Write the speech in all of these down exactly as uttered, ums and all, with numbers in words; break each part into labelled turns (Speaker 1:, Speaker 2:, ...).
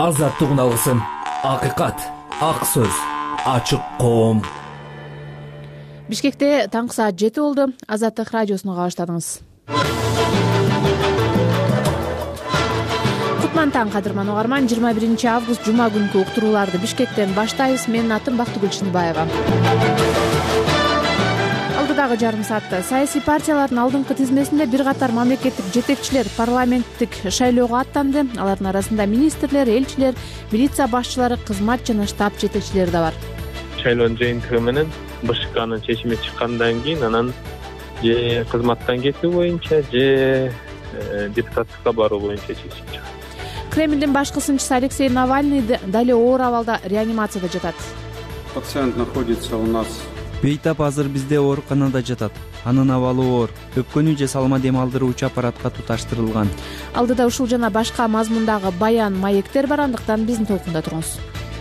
Speaker 1: азаттык уналысын, акыйкат, ак сөз, ачык коом.
Speaker 2: Бишкекте таңкы саат жети болду. Азаттык радиосуна кабаштадыңыз. Кутман таң, кадырман угарман. жыйырма биринчи август жума күнкү уктурууларды Бишкектен баштайбыз. Менин атым Бактыгүл Чыныбаева. Алдыдагы жарым саатта саясий партиялардын алдыңкы тизмесинде бир катар мамлекеттик жетекчилер парламенттик шайлоого аттанды. Алардын арасында министрлер, элчилер, милиция башчылары, кызмат жана штаб жетекчилери да бар.
Speaker 3: Шайлоонун жыйынтыгы менен БШКнын чечими чыккандан кийин анан же кызматтан кетүү боюнча, же депутаттыкка баруу боюнча чечим чыгат.
Speaker 2: Кремлдин башкы сынчысы Алексей Навальный дали оор абалда реанимацияда жатат.
Speaker 4: Пациент находится у нас.
Speaker 5: Бейтап азыр бизде ооруканада жатат. Анын абалы оор. Өпкөнү же салма дем алдыруучу аппаратка туташтырылган.
Speaker 2: Алдыда ушул жана башка мазмундагы баян, маектер бар, андыктан биздин толкунда туруңуз.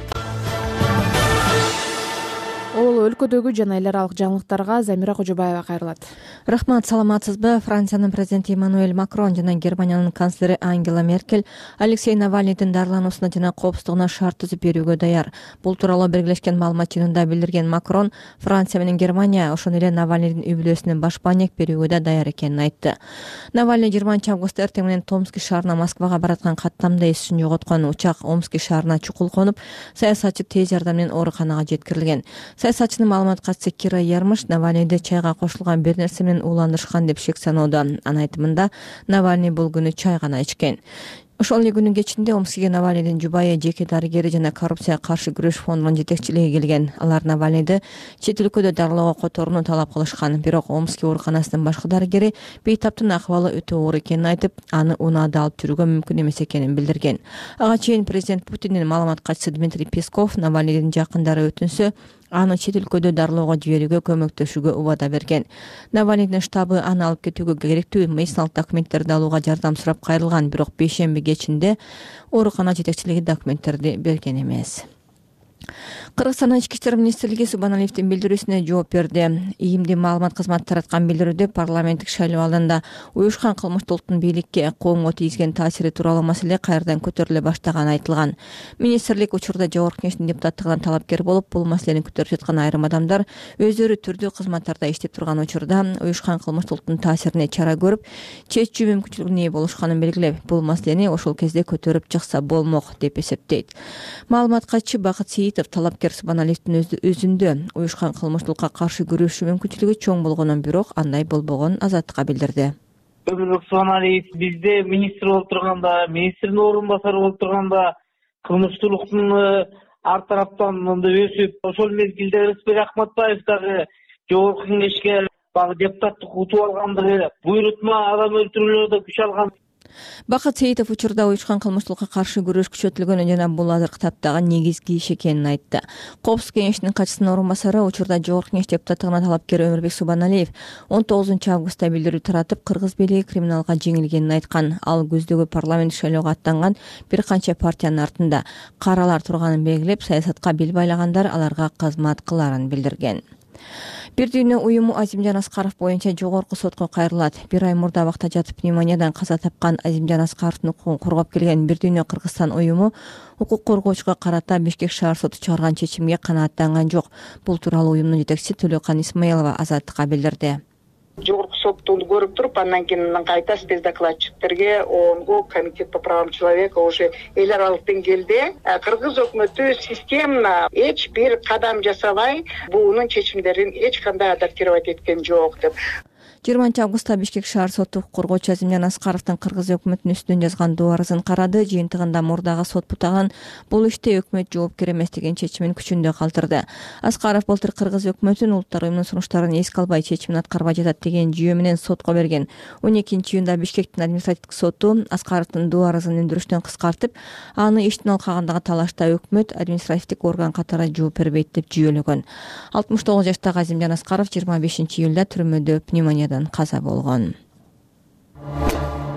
Speaker 2: Ол өлкөдөгү жана эл аралык жаңылыктарга Замира Кожобаева кайрылат.
Speaker 6: Рахмат, саламатсызбы? Франциянын президенти Эммануэль Макрон жана Германиянын канцлери Ангела Меркель Алексей Навальныйдын дарылануусуна жана коопсуздугуна шарт түзүп берүүгө даяр. Бул тууралуу белгилешкен маалымат жыйынында билдирген Макрон, Франция менен Германия ошону эле Навальныйдын үй-бүлөсүнө баш маек берүүгө да даяр экенин айтты. Навальный жыйырманчы августта эртең менен Томск шаарына Москвага бараткан каттамда эсин жоготкон. Учак Омск шаарына чукул конуп, саясатчы тез жардам менен ооруканага жеткирилген. Саясатчынын маалымат катчысы Кира Ярмыш Навальныйды чайга кошулган бир нерсе менен ууландырышкан деп шек саноодо. Анын айтымында Навальный бул күнү чай гана ичкен. Ошол эле күнүн кечинде Омскге Навальныйдын жубайы, жеке дарыгери жана коррупцияга каршы күрөш фондунун жетекчилиги келген. Алар Навальныйды чет өлкөдө дарылоого которууну талап кылышкан. Бирок Омск ооруканасынын башкы дарыгери бейтаптын акыбалы өтө оор экенин айтып, аны унаада алып жүрүүгө мүмкүн эмес экенин билдирген. Ага чейин президент Путиндин маалымат катчысы Дмитрий Песков Навальныйдын жакындары өтүнсө, аны чет өлкөдө дарылоого жиберүүгө көмөктөшүүгө убада берген. Навальныйдын штабы аны алып кетүүгө керектүү медициналык документтерди алууга жардам сурап кайрылган, бирок бейшемби кечинде оорукана жетекчилиги документтерди берген эмес. Кыргызстандын ички иштер министрлиги Субаналиевдин билдирүүсүнө жооп берди. ИИМдин маалымат кызматы тараткан билдирүүдө парламенттик шайлоо алдында уюшкан кылмыштуулуктун бийликке, коомго тийгизген таасири тууралуу маселе кайрадан көтөрүлө баштаганы айтылган. Министрлик учурда Жогорку Кеңештин депутаттыгына талапкер болуп, бул маселени көтөрүп жаткан айрым адамдар өздөрү түрдүү кызматтарда иштеп турган учурда уюшкан кылмыштуулуктун таасирине чара көрүп, чечүү мүмкүнчүлүгүнө ээ болушканын белгилеп, бул маселени ошол кезде көтөрүп чыкса болмок деп эсептейт. Маалымат катчысы Бакыт Сейитов талапкер Субаналиевдин өзүндө уюшкан кылмыштуулукка каршы күрөшүү мүмкүнчүлүгү чоң болгонун, бирок андай болбогонун Азаттыкка билдирди.
Speaker 7: Субаналиев бизде министр болуп турганда, министрдин орун басары болуп турганда кылмыштуулуктун ар тараптан мындай өсүп, ошол мезгилде Рыспек Акматбаев дагы Жогорку Кеңешке багы депутаттык утуп алгандыгы, буйрутма адам өлтүрүүлөрдө күч алган.
Speaker 6: Бакыт Сейитов учурда уюшкан кылмыштуулукка каршы күрөш күчөтүлгөнүн жана бул азыр китаптагы негизги иш экенин айтты. Коопсуздук кеңешинин катчысынын орун басары учурда Жогорку Кеңеш депутаттыгына талапкер Өмүрбек Субаналиев он тогузунчу августта билдирүү таратып, кыргыз бийлиги криминалга жеңилгенин айткан. Ал көздөгү парламент шайлоого аттанган бир канча партиянын артында каралар турганын белгилеп, саясатка бел байлагандар аларга кызмат кыларын билдирген. Бир дүйнө уюму Азимжан Аскаров боюнча жогорку сотко кайрылат. Бир ай мурда абакта жатып пневмониядан каза тапкан Азимжан Аскаровдун укугун коргоп келген Бир дүйнө Кыргызстан уюму укук коргоочуга карата Бишкек шаар соту чыгарган чечимге канааттанган жок. Бул тууралуу уюмдун жетекчиси Төлөкан Исмаилова Азаттыкка билдирди.
Speaker 8: Жогорку сотту көрүп туруп, андан кийин кайта спецдокладчиктерге ООНго, комитет по правам человека уже эл аралык деңгээлде кыргыз өкмөтү системно эч бир кадам жасабай буунун чечимдерин эч кандай адаптировать эткен жок деп.
Speaker 6: жыйырманчы августта Бишкек шаар соту коргоочу Азимжан Аскаровдун кыргыз өкмөтүнүн үстүнөн жазган доо арызын карады. Жыйынтыгында мурдагы сот бутаган бул иште өкмөт жоопкер эмес деген чечимин күчүндө калтырды. Аскаров былтыр кыргыз өкмөтүн улуттар уюмунун сунуштарын эске албай чечимин аткарбай жатат деген жүйө менен сотко берген. он экинчи июнда Бишкектин административдик соту Аскаровдун доо арызын өндүрүштөн кыскартып, аны иштин алкагындагы талашта өкмөт административдик орган катары жооп бербейт деп жүйөлөгөн. алтымыш тогуз жаштагы Азимжан Аскаров жыйырма бешинчи июлда түрмөдө пневмониядан каза болгон.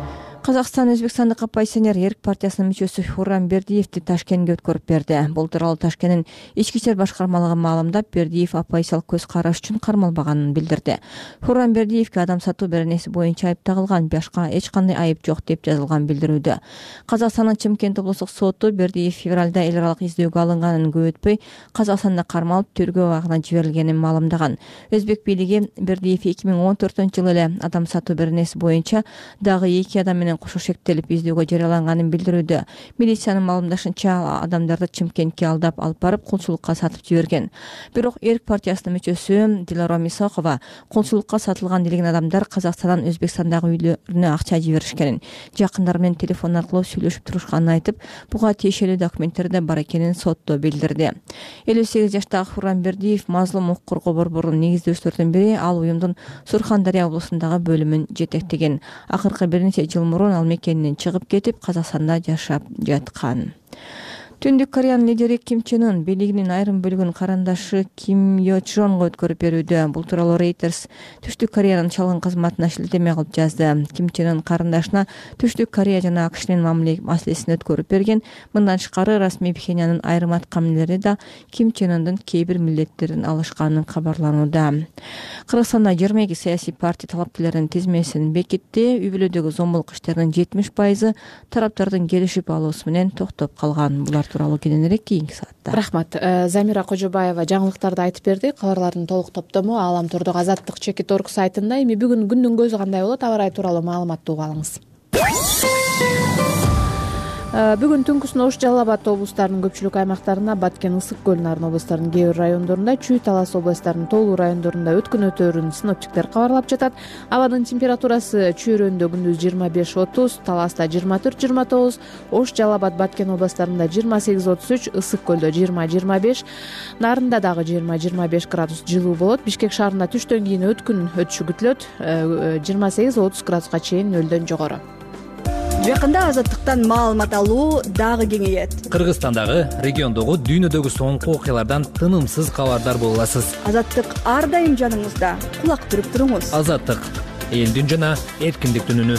Speaker 6: Казакстан Өзбекстандык оппозиционер Эрк партиясынын мүчөсү Хуррам Бердиевди Ташкентке өткөрүп берди. Бул тууралуу Ташкенттин ички ишер башкармалыгы маалымдап, Бердиев оппозициялык көз караш үчүн кармалбаганын билдирди. Хуррам Бердиевге адам сатуу беренеси боюнча айып тагылган, башка эч кандай айып жок деп жазылган билдирүүдө. Казакстандын Чымкент облустук соту Бердиев февралда эл аралык издөөгө алынганын көп өтпөй Казакстанда кармалып тергөө абагына жиберилгенин маалымдаган. Өзбек бийлиги Бердиев эки миң он төртүнчү жылы эле адам сатуу беренеси боюнча дагы эки адам менен кошо шектелип издөөгө жарыяланганын билдирүүдө. Милициянын маалымдашынча, адамдарды Чымкентке алдап алып барып кулчулукка сатып жиберген. Бирок Эрк партиясынын мүчөсү Дилара Мисакова кулчулукка сатылган делген адамдар Казакстандан Өзбекстандагы үйлөрүнө акча жиберишкенин, жакындары менен телефон аркылуу сүйлөшүп турушканын айтып, буга тиешелүү документтер да бар экенин сотто билдирди. элүү сегиз жаштагы Хуррам Бердиев мазлум укук коргоо борборунун негиздөөчүлөрүнүн бири, ал уюмдун Сурхандария облусундагы бөлүмүн жетектеген. Акыркы бир нече жыл мурун ал мекенинен чыгып кетип, Казакстанда жашап жаткан. Түндүк Кореянын лидери Ким Чен Ын бийлигинин айрым бөлүгүн карандашы Ким Йо Чжонго өткөрүп берүүдө. Бул тууралуу Reuters Түштүк Кореянын чалгын кызматына шилтеме кылып жазды. Ким Чен Ын карындашына Түштүк Корея жана АКШнын мамиле маселесин өткөрүп берген. Мындан тышкары расмий Пхеньяндын айрым аткамилери да Ким Чен Ындын кээ бир милдеттерин алышканын кабарланууда. Кыргызстанда жыйырма эки саясий партия талапкерлеринин тизмесин бекитти. Үй бүлөдөгү зомбулук иштеринин жетимиш пайызы тараптардын келишип алуусу менен токтоп калган. Булар тууралуу кийинирээк кийинки саатта.
Speaker 2: Рахмат. Замира Кожобаева жаңылыктарды айтып берди. Кабарлардын толук топтому Ааламтордук Азаттык чекит орг сайтында. Эми бүгүн күндүн көзү кандай болот? Аба ырайы тууралуу маалыматты угуп алыңыз. Бүгүн түнкүсүн Ош, Жалал Абад облустарынын көпчүлүк аймактарына, Баткен, Ысык көл, Нарын облустарынын кээ бир райондорунда, Чүй, Талас областарынын тоолуу райондорунда өткөн өтөөрүн синоптиктер кабарлап жатат. Абанын температурасы Чүй районунда күндүз жыйырма беш отуз, Таласта жыйырма төрт жыйырма тогуз, Ош, Жалал Абад, Баткен областарында жыйырма сегиз отуз үч, Ысык көлдө жыйырма жыйырма беш, Нарында дагы жыйырма жыйырма беш градус жылуу болот. Бишкек шаарында түштөн кийин өткүн өтүшү күтүлөт, жыйырма сегиз отуз градуска чейин нөлдөн жогору.
Speaker 9: Жакында Азаттыктан маалымат алуу дагы кеңейет.
Speaker 1: Кыргызстандагы, региондогу, дүйнөдөгү соңку окуялардан тынымсыз кабардар боло аласыз.
Speaker 9: Азаттык ар дайым жаныңызда. Кулак түрүп туруңуз.
Speaker 1: Азаттык элдин жана эркиндиктин үнү.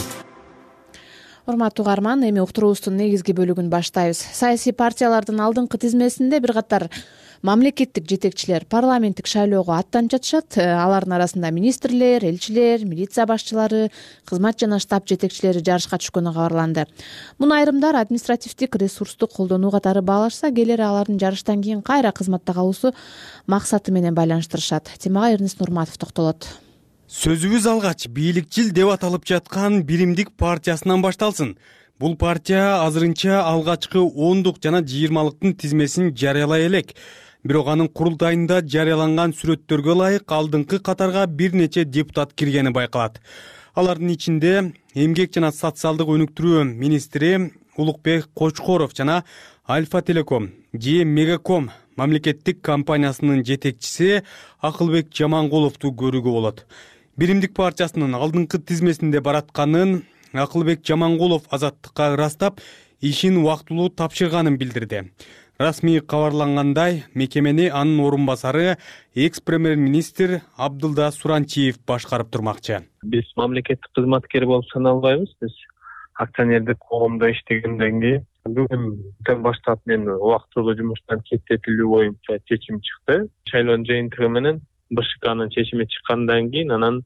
Speaker 2: Урматтуу угарман, эми уктуруубуздун негизги бөлүгүн баштайбыз. Саясий партиялардын алдыңкы тизмесинде бир катар мамлекеттик жетекчилер парламенттик шайлоого аттанып жатышат. Алардын арасында министрлер, элчилер, милиция башчылары, кызмат жана штаб жетекчилери жарышка түшкөнү кабарланды. Муну айрымдар административдик ресурсту колдонуу катары баалашса, келери алардын жарыштан кийин кайра кызматта калуусу максаты менен байланыштырышат. Темага Эрнест Нурматов токтолот.
Speaker 10: Сөзүбүз алгач бийликчил деп аталып жаткан Биримдик партиясынан башталсын. Бул партия азырынча алгачкы ондук жана жыйырмалыктын тизмесин жарыялай элек. Бирок анын курултайында жарыяланган сүрөттөргө ылайык алдыңкы катарга бир нече депутат киргени байкалат. Алардын ичинде эмгек жана социалдык өнүктүрүү министри Улукбек Кочкоров жана Альфа Телеком же Мегаком мамлекеттик компаниясынын жетекчиси Акылбек Жамангуловду көрүүгө болот. Биримдик партиясынын алдыңкы тизмесинде баратканын Акылбек Жамангулов Азаттыкка ырастап, ишин убактылуу тапшырганын билдирди. Расмий кабарлангандай, мекемени анын орун басары экс-премьер-министр Абдылда Суранчиев башкарып турмакчы.
Speaker 3: Биз мамлекеттик кызматкер болуп саналбайбыз. Биз акционердик коомдо иштегенден кийин бүгүндөн баштап мен убактылуу жумуштан кеттетилүү боюнча чечим чыкты. Шайлоонун жыйынтыгы менен БШКнын чечими чыккандан кийин анан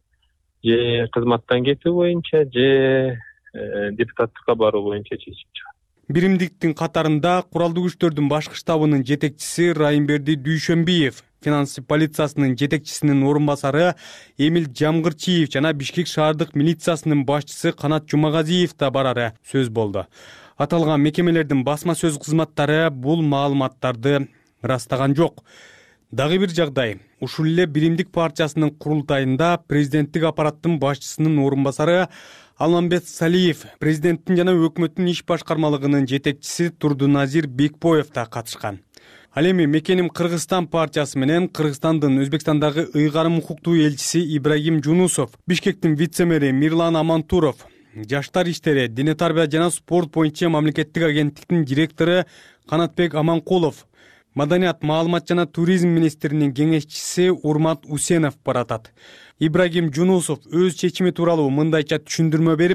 Speaker 3: же кызматтан кетүү боюнча, же депутаттыкка баруу боюнча чечим чыгат.
Speaker 10: Биримдиктин катарында куралдуу күчтөрдүн башкы штабынын жетекчиси Райымберди Дүйшөнбиев, финансы полициясынын жетекчисинин орун басары Эмил Жамгырчиев жана Бишкек шаардык милициясынын башчысы Канат Жумагазиев да барары сөз болду. Аталган мекемелердин басма сөз кызматтары бул маалыматтарды ырастаган жок. Дагы бир жагдай, ушул эле Биримдик партиясынын курултайында президенттик аппараттын башчысынын орун басары Алмамбет Салиев, президенттин жана өкмөттүн иш башкармалыгынын жетекчиси Турдуназир Бекбоев да катышкан. Ал эми Мекеним Кыргызстан партиясы менен Кыргызстандын Өзбекстандагы ыйгарым укуктуу элчиси Ибрагим Жунусов, Бишкектин вице-мэри Мирлан Амантуров, Жаштар иштери, дене тарбия жана спорт боюнча мамлекеттик агенттиктин директору Канатбек Аманкулов, Маданият, маалымат жана туризм министринин кеңешчиси Урмат Усенов баратат. Ибрагим Жунусов өз чечими тууралуу мындайча түшүндүрмө берип,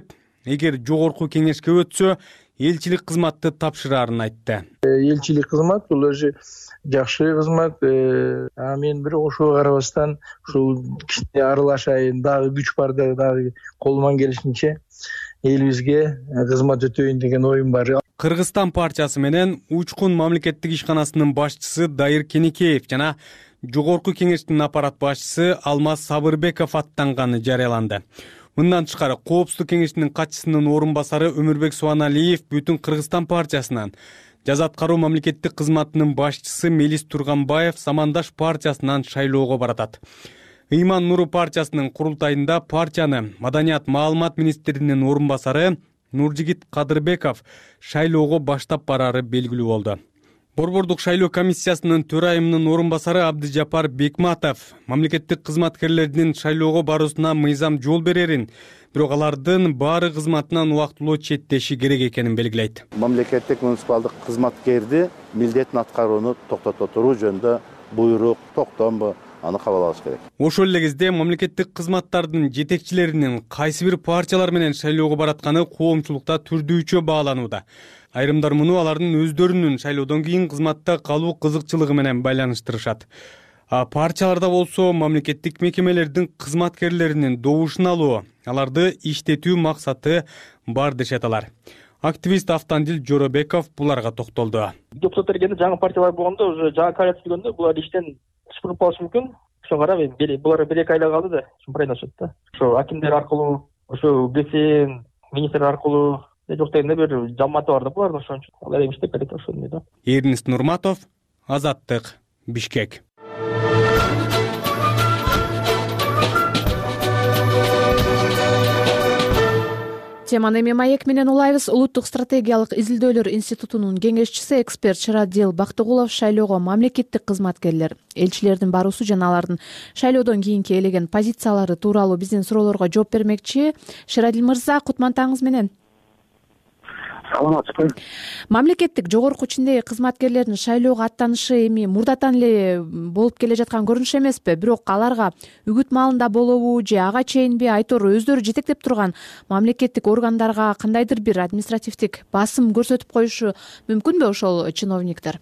Speaker 10: эгер жогорку кеңешке өтсө элчилик кызматты тапшыраарын айтты.
Speaker 11: Элчилик кызмат бул өзү жакшы кызмат. А мен бирок ошого карабастан ушул кичине аралашайын, дагы күч бар, дагы колуман келишинче элибизге кызмат өтөйүн деген оюм бар.
Speaker 10: Кыргызстан партиясы менен Учкун мамлекеттик ишканасынын башчысы Дайыр Кенекеев жана жогорку кеңештин аппарат башчысы Алмаз Сабырбеков аттанганы жарыяланды. Мындан тышкары Коопсуздук кеңешинин катчысынын орун басары Өмүрбек Суаналиев Бүтүн Кыргызстан партиясынан, жаза аткаруу мамлекеттик кызматынын башчысы Мелис Турганбаев Самандаш партиясынан шайлоого баратат. Ыйман Нуру партиясынын курултайында партияны Маданият маалымат министринин орун басары Нуржигит Кадырбеков шайлоого баштап барары белгилүү болду. Борбордук шайлоо комиссиясынын төрайымынын орун басары Абдыжапар Бекматов мамлекеттик кызматкерлердин шайлоого баруусуна мыйзам жол берерин, бирок алардын баары кызматынан убактылуу четтеши керек экенин белгилейт.
Speaker 12: Мамлекеттик муниципалдык кызматкерди милдетин аткарууну токтото туруу жөнүндө буйрук, токтомбу аны кабыл алыш керек.
Speaker 10: Ошол эле кезде мамлекеттик кызматтардын жетекчилеринин кайсы бир партиялар менен шайлоого баратканы коомчулукта түрдүүчө бааланууда. Айрымдар муну алардын өздөрүнүн шайлоодон кийин кызматта калуу кызыкчылыгы менен байланыштырышат. А партияларда болсо мамлекеттик мекемелердин кызматкерлеринин добушун алуу, аларды иштетүү максаты бар дешет алар. Активист Автандил Жоробеков буларга токтолду.
Speaker 13: Депутаттар келгенде жаңы партиялар болгондо, уже жаңы коалиция келгенде булар иштен чыгып калышы мүмкүн. Ошого карап эми булар бир эки айда калды да, ошо пайдаланышат да. Ошо акимдер аркылуу, ошо ГСМ министр аркылуу жок дегенде бир жамааты бар да булардын, ошон үчүн алар эми иштеп келет ошондой да.
Speaker 10: Эрнест Нурматов, Азаттык, Бишкек.
Speaker 2: Теманы эми маек менен улайбыз. Улуттук стратегиялык изилдөөлөр институтунун кеңешчиси эксперт Шырадил Бактыгулов шайлоого мамлекеттик кызматкерлер, элчилердин баруусу жана алардын шайлоодон кийинки элеген позициялары тууралуу биздин суроолорго жооп бермекчи. Шырадил мырза, кутман таңыңыз менен.
Speaker 14: Саламатсызбы.
Speaker 2: Мамлекеттик жогорку чиндеги кызматкерлердин шайлоого аттанышы эми мурдатан эле болуп келе жаткан көрүнүш эмеспи? Бирок аларга үгүт маалында болобу же ага чейинби айтор өздөрү жетектеп турган мамлекеттик органдарга кандайдыр бир административдик басым көрсөтүп коюшу мүмкүнбү ошол чиновниктер?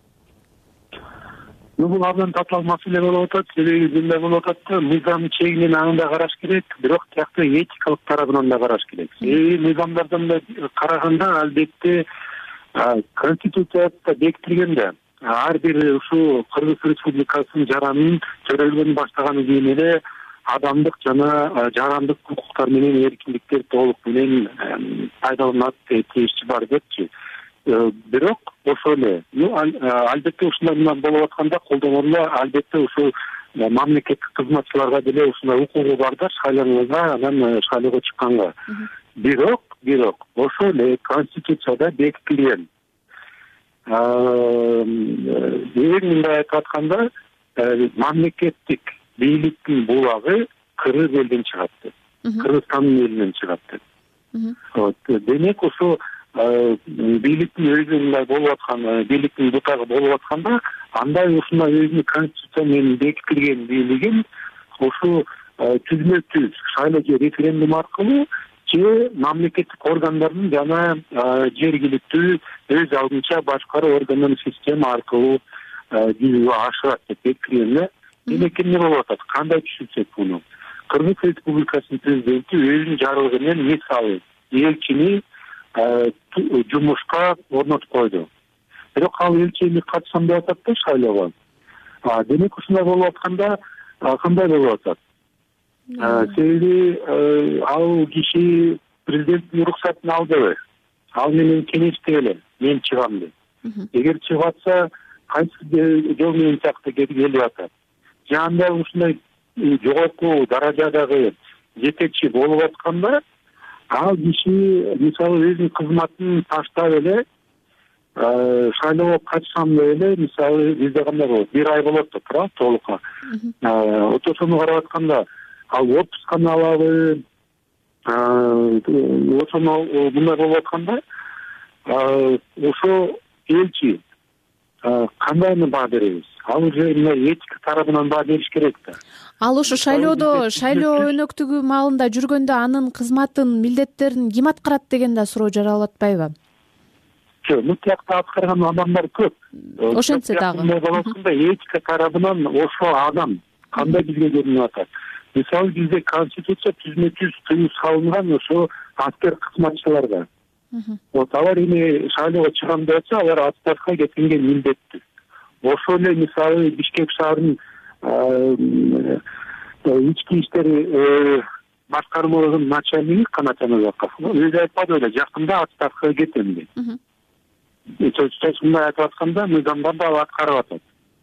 Speaker 14: Бул абдан татаал маселе болуп атат, себеби мындай болуп атат да, мыйзам чегинен анын да караш керек, бирок тиякта этикалык тарабынан да караш керек. Себеби мыйзамдардан да караганда албетте Конституцияда бекитилген да, ар бир ушу Кыргыз Республикасынын жаранын төрөлгөн баштаганы кийин эле адамдык жана жарандык укуктар менен эркиндиктер толук менен пайдаланат тийишчи бар депчи. Бирок ошол эле албетте ушундай болуп атканда колдонула, албетте ушул мамлекеттик кызматчыларга деле ушундай укугу бар да, шайлоого, анан шайлоого чыкканга. Бирок, бирок ошол эле Конституцияда бекитилген. Эң мындай айтып атканда, мамлекеттик бийликтин булагы Кыргыз элден чыгат деп. Кыргызстандын элинен чыгат деп. Демек ошо бийликтин өзү мындай болуп аткан, бийликтин бутагы болуп атканда, андай ушундай өзүнүн Конституция менен бекитилген бийлигин ушу түзмө түз шайлоо же референдум аркылуу же мамлекеттик органдардын жана жергиликтүү өз алдынча башкаруу органдын система аркылуу жүзүгө ашырат деп бекитилген. Демек эмне болуп атат? Кандай түшүнсөк муну? Кыргыз Республикасынын президенти өзүнүн жарлыгы менен мисалы элчини жумушка орнотуп койду. Бирок ал элчи эми катышам деп атат да шайлоого. Демек ушундай болуп атканда кандай болуп атат? Себеби ал киши президенттин уруксатын алдыбы? Ал менен кеңештегиле, мен чыгам деп. Эгер чыгып атса, кайсы жол менен сакта келип атат? Жанда ушундай жогорку даражадагы жетекчи болуп атканда, ал киши мисалы өзүнүн кызматын таштап эле шайлоого катышам деп эле, мисалы бизде кандай болот? Бир ай болот да, туура, толукка. Ошону карап атканда, ал отпусканы алабы? Ошону мындай болуп атканда, ошо элчи кандайны баа беребиз? ал уже мына этика тарабынан баа бериш керек да.
Speaker 2: Ал ушу шайлоодо шайлоо өнөктүгү маалында жүргөндө анын кызматын, милдеттерин ким аткарат деген да суроо жаралып атпайбы?
Speaker 14: Жок, мутлакта аткарган адамдар көп.
Speaker 2: Ошентсе дагы
Speaker 14: болуп атканда этика тарабынан ошол адам кандай бизге көрүнүп атат? Мисалы бизде конституция түзмө түз тыюу салынган ошо аскер кызматчыларга. Вот алар эми шайлоого чыгам деп атса, алар отставкага кеткенге милдеттүү. Ошол эле мисалы Бишкек шаарынын ички иштер башкармалыгынын начальниги Канат Жаназаков өзү айтпады беле, жакында отставкага кетем деп. Мындай айтып атканда мыйзамдар да аткарып атат.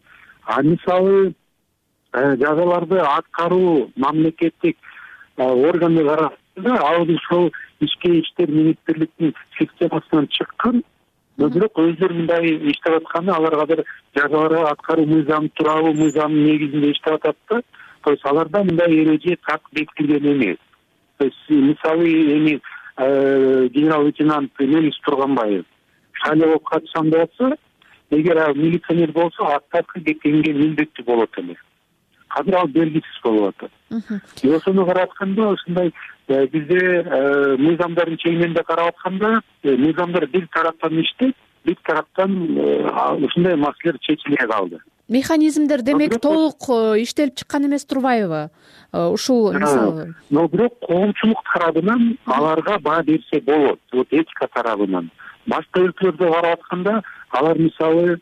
Speaker 14: А мисалы жазаларды аткаруу мамлекеттик органды караганда ал ошол ички иштер министрликтин системасынан чыккан, бирок өздөрү мындай иштеп атканда алар азыр жазаларды аткаруу мыйзамы тууралуу мыйзамдын негизинде иштеп атат да. То есть аларда мындай эреже так бекитилген эмес. То есть мисалы эми генерал лейтенант Мелис Турганбаев шайлоого катышам деп атса, эгер ал милиционер болсо отставкага кеткенге милдеттүү болот эле. Азыр ал белгисиз болуп атат. И ошону карап атканда ушундай бизде мыйзамдардын чегинде карап атканда мыйзамдар бир тараптан иштеп, бир тараптан ушундай маселелер чечилбей калды.
Speaker 2: Механизмдер демек толук иштелип чыккан эмес турбайбы? Ушул мисалы.
Speaker 14: Но бирок коомчулук тарабынан аларга баа берсе болот. Вот этика тарабынан. Башка өлкөлөрдө карап атканда алар мисалы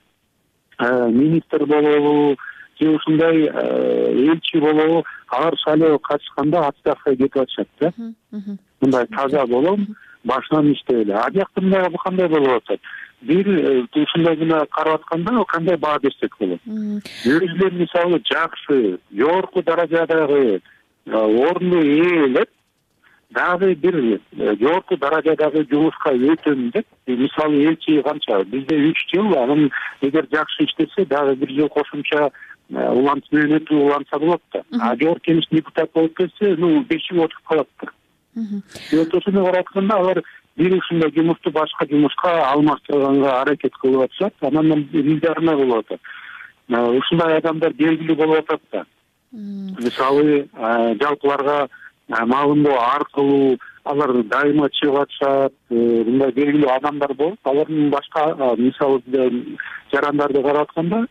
Speaker 14: министр болобу, же ушундай элчи болобу, алар шайлоого катышканда отставкага кетип атышат да. Мындай таза болом, башынан иштеп эле. А жакта мындай кандай болуп атат? Бир ушундай гана карап атканда кандай баа берсек болот? Өзүлөр мисалы жакшы, жогорку даражадагы орунду ээлеп, дагы бир жогорку даражадагы жумушка өтөм деп, мисалы элчи канча бизде үч жыл, анан эгер жакшы иштесе дагы бир жыл кошумча улант менен өтүп уланса болот да. А жогорку кеңештин депутаты болуп кетсе, ну беш жыл отуруп калат да. Вот ошону карап атканда алар бир ушундай жумушту башка жумушка алмаштырганга аракет кылып атышат, анан милдарына болуп атат. Ушундай адамдар белгилүү болуп атат да. Мисалы жалпыларга маалымдоо аркылуу алар дайыма чыгып атышат, мындай белгилүү адамдар болуп, алардын башка мисалы жарандарды карап атканда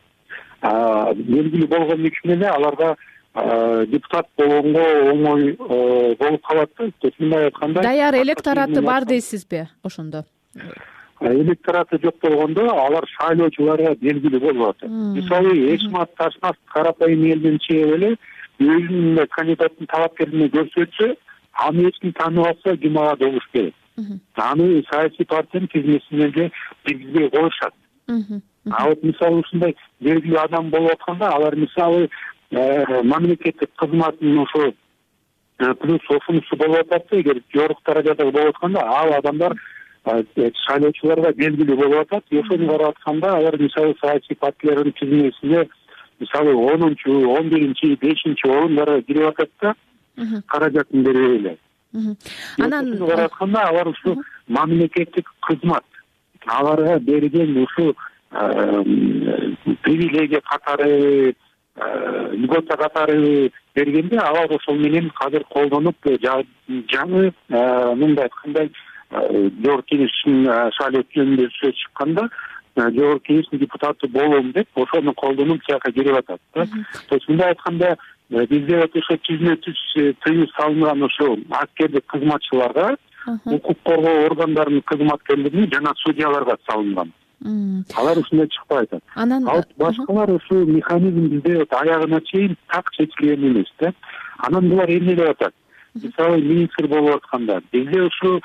Speaker 14: белгилүү болгон үчүн эле аларга депутат болгонго оңой болуп калат да. Мындай айтканда
Speaker 2: даяр электораты бар дейсизби ошондо?
Speaker 14: Электораты жок болгондо алар шайлоочуларга белгилүү болуп атат. Мисалы Эшмат Ташмат карапайым элден чыгып эле өзүнүн кандидаттын талапкерлигин көрсөтсө, аны эч ким тааныбай атса, ким ага добуш керек. Аны саясий партиянын тизмесинен же киргизбей коюшат. А вот мисалы ушундай белгилүү адам болуп атканда, алар мисалы мамлекеттик кызматтын ошо плюс ошонусу болуп атат, эгер жогорку даражада болуп атканда, ал адамдар шайлоочуларга белгилүү болуп атат. Ошону карап атканда алар мисалы саясий партиялардын тизмесине мисалы онунчу, он биринчи, бешинчи орундарга кирип атат да, каражатын берип эле. Анан карап атканда алар ушу мамлекеттик кызмат аларга берген ушу привилегия катары, льгота катары бергенде алар ошол менен азыр колдонуп жаңы мындай айткандай жогорку кеңештин шайлоо жөнүндө сөз чыкканда жогорку кеңештин депутаты болом деп ошону колдонуп тияка кирип атат да. То есть мындай айтканда бизде ошо түзмө түз тыюу салынган ошо аскердик кызматчыларга, укук коргоо органдарынын кызматкерлерине жана судьяларга салынган. Алар ушундай чыкпай атат. Ал башкалар ушул механизм бизде аягына чейин так чечилген эмес да. Анан булар эмне деп атат? Мисалы министр болуп атканда бизде ушу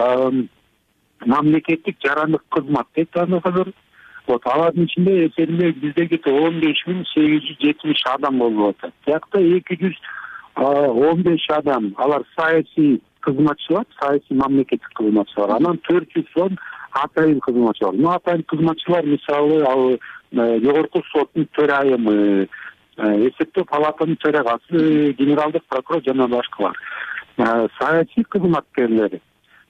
Speaker 14: мамлекеттик жарандык кызмат дейт аны азыр. Вот алардын ичинде эсебинде биздеги он беш миң сегиз жүз жетимиш адам болуп атат. Биякта эки жүз он беш адам алар саясий кызматчылар, саясий мамлекеттик кызматчылар. Анан төрт жүз он атайын кызматчылар. Ну атайын кызматчылар мисалы ал жогорку соттун төрайымы, эсептөө палатанын төрагасы, генералдык прокурор жана башкалар. Саясий кызматкерлери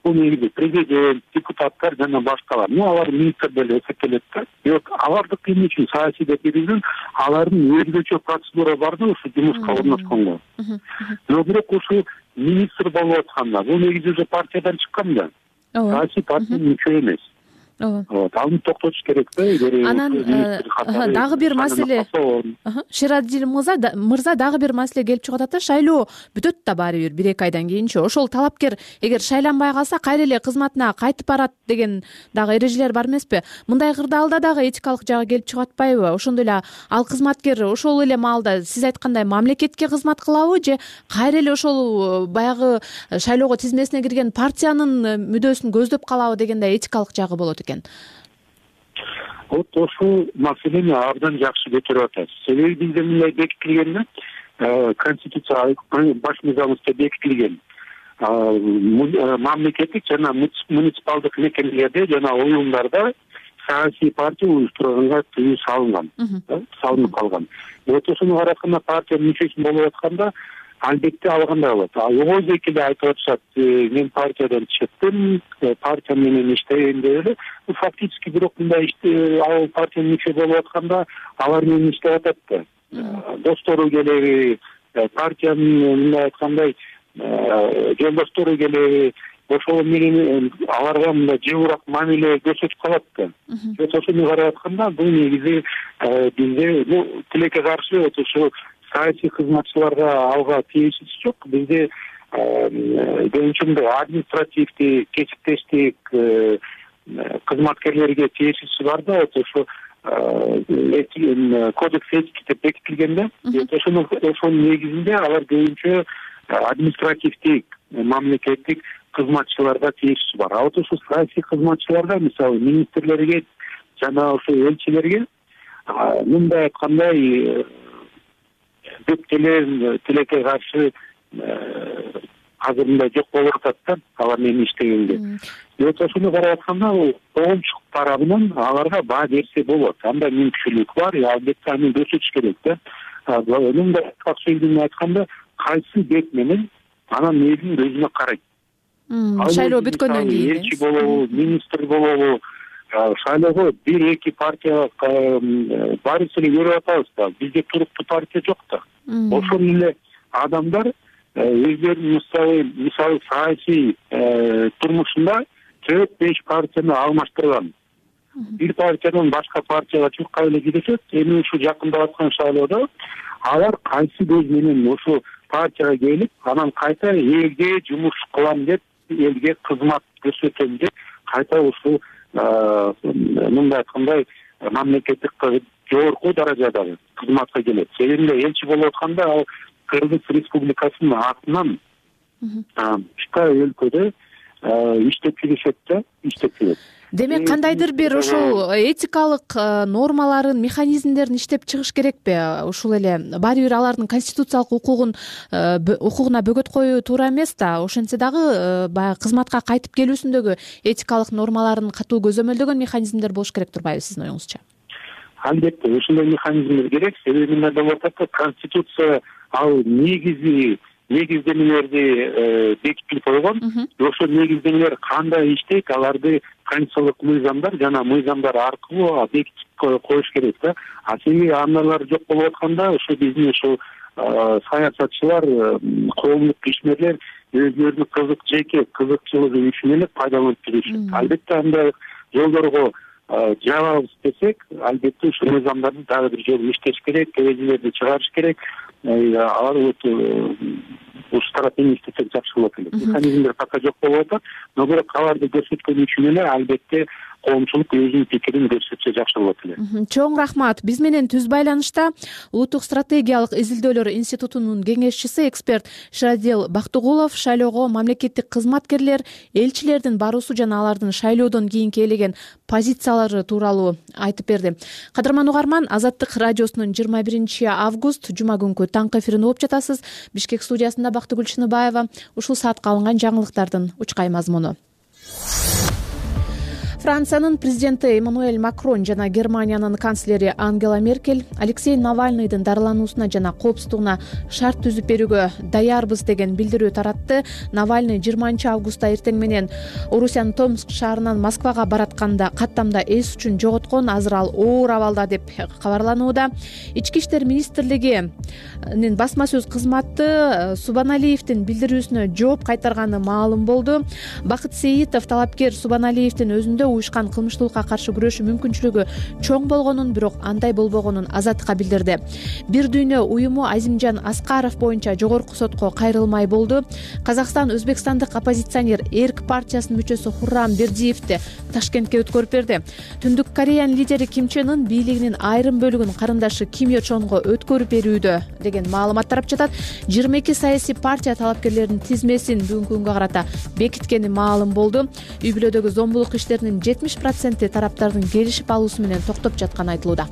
Speaker 14: бул негизи президент, депутаттар жана башкалар. Ну алар министр деле эсептелет да. Бирок алардык эмне үчүн саясий деп билген, алардын өзгөчө процедура бар да ушу жумушка орношконго. Но бирок ушу министр болуп атканда бул негизи уже партиядан чыккан да. Саясий партиянын мүчө эмес. Вот, аны токтотуш керек да.
Speaker 2: Анан дагы бир маселе, Шерадил мырза, дагы бир маселе келип чыгып атат да, шайлоо бүтөт да баары бир бир эки айдан кийинчи. Ошол талапкер эгер шайланбай калса кайра эле кызматына кайтып барат деген дагы эрежелер бар эмеспи? Мындай кырдаалда дагы этикалык жагы келип чыгып атпайбы? Ошондой эле ал кызматкер ошол эле маалда сиз айткандай мамлекетке кызмат кылабы же кайра эле ошол баягы шайлоого тизмесине кирген партиянын мүдөөсүн көздөп калабы дегендей этикалык жагы болот экен.
Speaker 14: Вот ошол маселени абдан жакшы көтөрүп атат. Себеби бизде мындай бекитилген да, конституция баш мыйзамыбызда бекитилген. Мамлекеттик жана муниципалдык мекемелерде жана уюмдарда саясий партия уюштурганга тыюу салынган, салынып калган. Вот ошону каратканда партиянын мүчөсү болуп атканда албетте алгандай болот. Ооз экили айтып атышат, мен партиядан чыктым, партия менен иштейм деп эле. Фактически бирок мындай ал партиянын мүчө болуп атканда алар менен иштеп атат да. Достору келеби, партиянын мындай айткандай жолдоштору келеби, ошол менен аларга мындай жебурак мамиле көрсөтүп калат да. Ошону карап атканда бул негизи бизде бул тилекке каршы ошо саясий кызматчыларга алга тиешеси жок. Бизде көбүнчө административдик, кесиптештик кызматкерлерге тиешеси бар да. Ошо кодекс этики деп бекитилген да. Ошонун негизинде алар көбүнчө административдик, мамлекеттик кызматчыларга тиешеси бар. А вот ошо саясий кызматчыларга, мисалы министрлерге жана ошо элчилерге мындай айткандай бүттелер тилекке каршы азыр мындай жок болуп атат да, алар менен иштегенде. Вот ошону карап атканда коомчулук тарабынан аларга баа берсе болот. Анда мүмкүнчүлүк бар, албетте аны көрсөтүш керек да. Мындай сөзүн айтканда, кайсы бет менен анан элдин өзүнө карайт.
Speaker 2: Шайлоо бүткөндөн кийин
Speaker 14: элчи болобу, министр болобу, шайлоого бир эки партия барысы эле көрүп атабыз да. Бизде туруктуу партия жок да. Ошол эле адамдар өздөрүнүн мисалы саясий турмушунда төрт беш партияны алмаштырган. Бир партиядан башка партияга чуркап эле кетишет. Эми ушу жакындап аткан шайлоодо алар кайсы көз менен ошо партияга келип, анан кайта элге жумуш кылам деп, элге кызмат көрсөтөм деп, кайта ушул мындай айткандай мамлекеттик жогорку даражадагы кызматка келет. Себеби элчи болуп атканда ал Кыргыз Республикасынын атынан башка өлкөдө иштеп жүрүшөт да, иштеп жүрөт.
Speaker 2: Демек кандайдыр бир ошол этикалык нормаларын, механизмдерин иштеп чыгыш керекпи? Ушул эле баары бир алардын конституциялык укугун укугуна бөгөт коюу туура эмес да. Ошентсе дагы баягы кызматка кайтып келүүсүндөгү этикалык нормаларын катуу көзөмөлдөгөн механизмдер болуш керек турбайбы сиздин оюңузча?
Speaker 14: Албетте, ошондой механизмдер керек. Себеби мындай болуп атат, конституция ал негизи негиздемелерди бекитип койгон. Ошол негиздемелер кандай иштейт, аларды конституциялык мыйзамдар жана мыйзамдар аркылуу бекитип коюш керек да. А себеби аналар жок болуп атканда, ошо биздин ошо саясатчылар, коомдук ишмерлер өздөрүнүн кызык жеке кызыкчылыгы үчүн эле пайдаланып жүрүшөт. Албетте андай жолдорго жабабыз десек, албетте ушул мыйзамдарды дагы бир жолу иштеш керек, эрежелерди чыгарыш керек. Алар ушу тараптан иштесек жакшы болот эле. Механизмдер пока жок болуп атат, но бирок аларды көрсөткөн үчүн эле албетте коомчулук өзүнүн пикирин көрсөтсө жакшы болот эле.
Speaker 2: Чоң рахмат. Биз менен түз байланышта Улуттук стратегиялык изилдөөлөр институтунун кеңешчиси, эксперт Шерадил Бактыгулов шайлоого мамлекеттик кызматкерлер, элчилердин баруусу жана алардын шайлоодон кийинки ээлеген позициялары тууралуу айтып берди. Кадырман угарман, Азаттык радиосунун жыйырма биринчи август жума күнкү таңкы эфирин угуп жатасыз. Бишкек студиясында Бактыгүл Чыныбаева. Ушул саатка алынган жаңылыктардын учкай мазмуну. Франциянын президенти Эммануэль Макрон жана Германиянын канцлери Ангела Меркель Алексей Навальныйдын дарылануусуна жана коопсуздугуна шарт түзүп берүүгө даярбыз деген билдирүү таратты. Навальный жыйырманчы августта эртең менен Орусиянын Томск шаарынан Москвага баратканда каттамда эс үчүн жоготкон. Азыр ал оор абалда деп кабарланууда. Ички иштер министрлигинин басма сөз кызматы Субаналиевдин билдирүүсүнө жооп кайтарганы маалым болду. Бакыт Сейитов талапкер Субаналиевдин өзүндө уюшкан кылмыштуулукка каршы күрөшүү мүмкүнчүлүгү чоң болгонун, бирок андай болбогонун Азаттыкка билдирди. Бир дүйнө уюму Азимжан Аскаров боюнча жогорку сотко кайрылмай болду. Казакстан өзбекстандык оппозиционер Эрк партиясынын мүчөсү Хуррам Бердиевди Ташкентке өткөрүп берди. Түндүк Кореянын лидери Ким Чен Ын бийлигинин айрым бөлүгүн карындашы Ким Йо Чонго өткөрүп берүүдө деген маалымат тарап жатат. жыйырма эки саясий партия талапкерлердин тизмесин бүгүнкү күнгө карата бекиткени маалым болду. Үй бүлөдөгү зомбулук иштеринин жетимиш проценти тараптардын келишип алуусу менен токтоп жатканы айтылууда.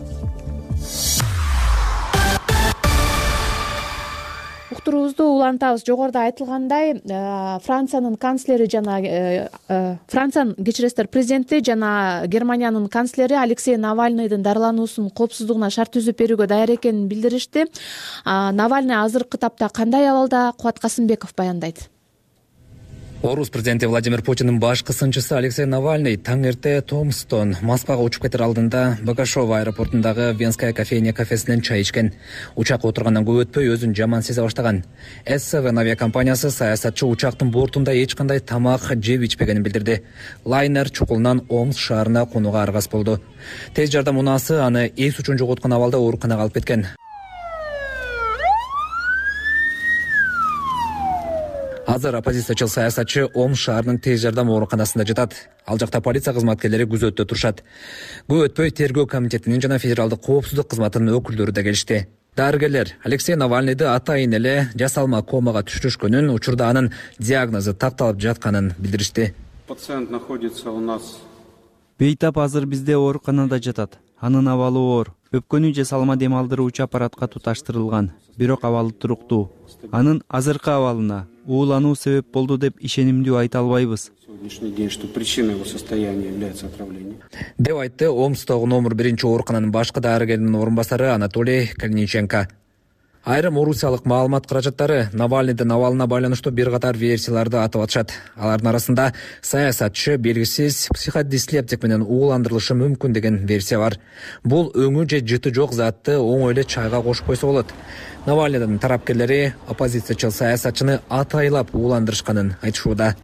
Speaker 2: Уктуруубузду улантабыз. Жогоруда айтылгандай, Франциянын канцлери жана Франциянын кечиресиздер президенти жана Германиянын канцлери Алексей Навальныйдын дарылануусунун коопсуздугуна шарт түзүп берүүгө даяр экенин билдиришти. Навальный азыркы тапта кандай абалда? Кубат Касымбеков баяндайт.
Speaker 1: Орус президенти Владимир Путиндин башкы сынчысы Алексей Навальный таң эрте Томсктон Москвага учуп кетер алдында Богошово аэропортундагы Венская кофейня кафесинен чай ичкен. Учакка отургандан көп өтпөй өзүн жаман сезе баштаган. эс си ви авиакомпаниясы саясатчы учактын бортунда эч кандай тамак жеп ичпегенин билдирди. Лайнер чукулунан Омск шаарына конууга аргас болду. Тез жардам унаасы аны эс үчүн жоготкон абалда ооруканага алып кеткен. Азыр оппозициячыл саясатчы Омск шаарынын тез жардам ооруканасында жатат. Ал жакта полиция кызматкерлери күзөттө турушат. Көп өтпөй тергөө комитетинин жана федералдык коопсуздук кызматынын өкүлдөрү да келишти. Дарыгерлер Алексей Навальныйды атайын эле жасалма комага түшүрүшкөнүн, учурда анын диагнозу такталып жатканын билдиришти.
Speaker 4: Пациент находится у нас.
Speaker 5: Бейтап азыр бизде ооруканада жатат. Анын абалы оор. Өпкөнү же салма дем алдыруучу аппаратка туташтырылган. Бирок абалы туруктуу. Анын азыркы абалына уулануу себеп болду деп ишенимдүү айта албайбыз.
Speaker 4: Сегодняшний день, что причиной его состояния является отравление.
Speaker 1: Деп айтты Омсктогу номер биринчи оорукананын башкы дарыгеринин орун басары Анатолий Калиниченко. Айрым орусиялык маалымат каражаттары Навальныйдын абалына байланыштуу бир катар версияларды атып атышат. Алардын арасында саясатчы белгисиз психодислептик менен ууландырылышы мүмкүн деген версия бар. Бул өңү же жыты жок затты оңой эле чайга кошуп койсо болот. Навальныйдын тарапкерлери оппозициячыл саясатчыны атайлап ууландырышканын айтышууда.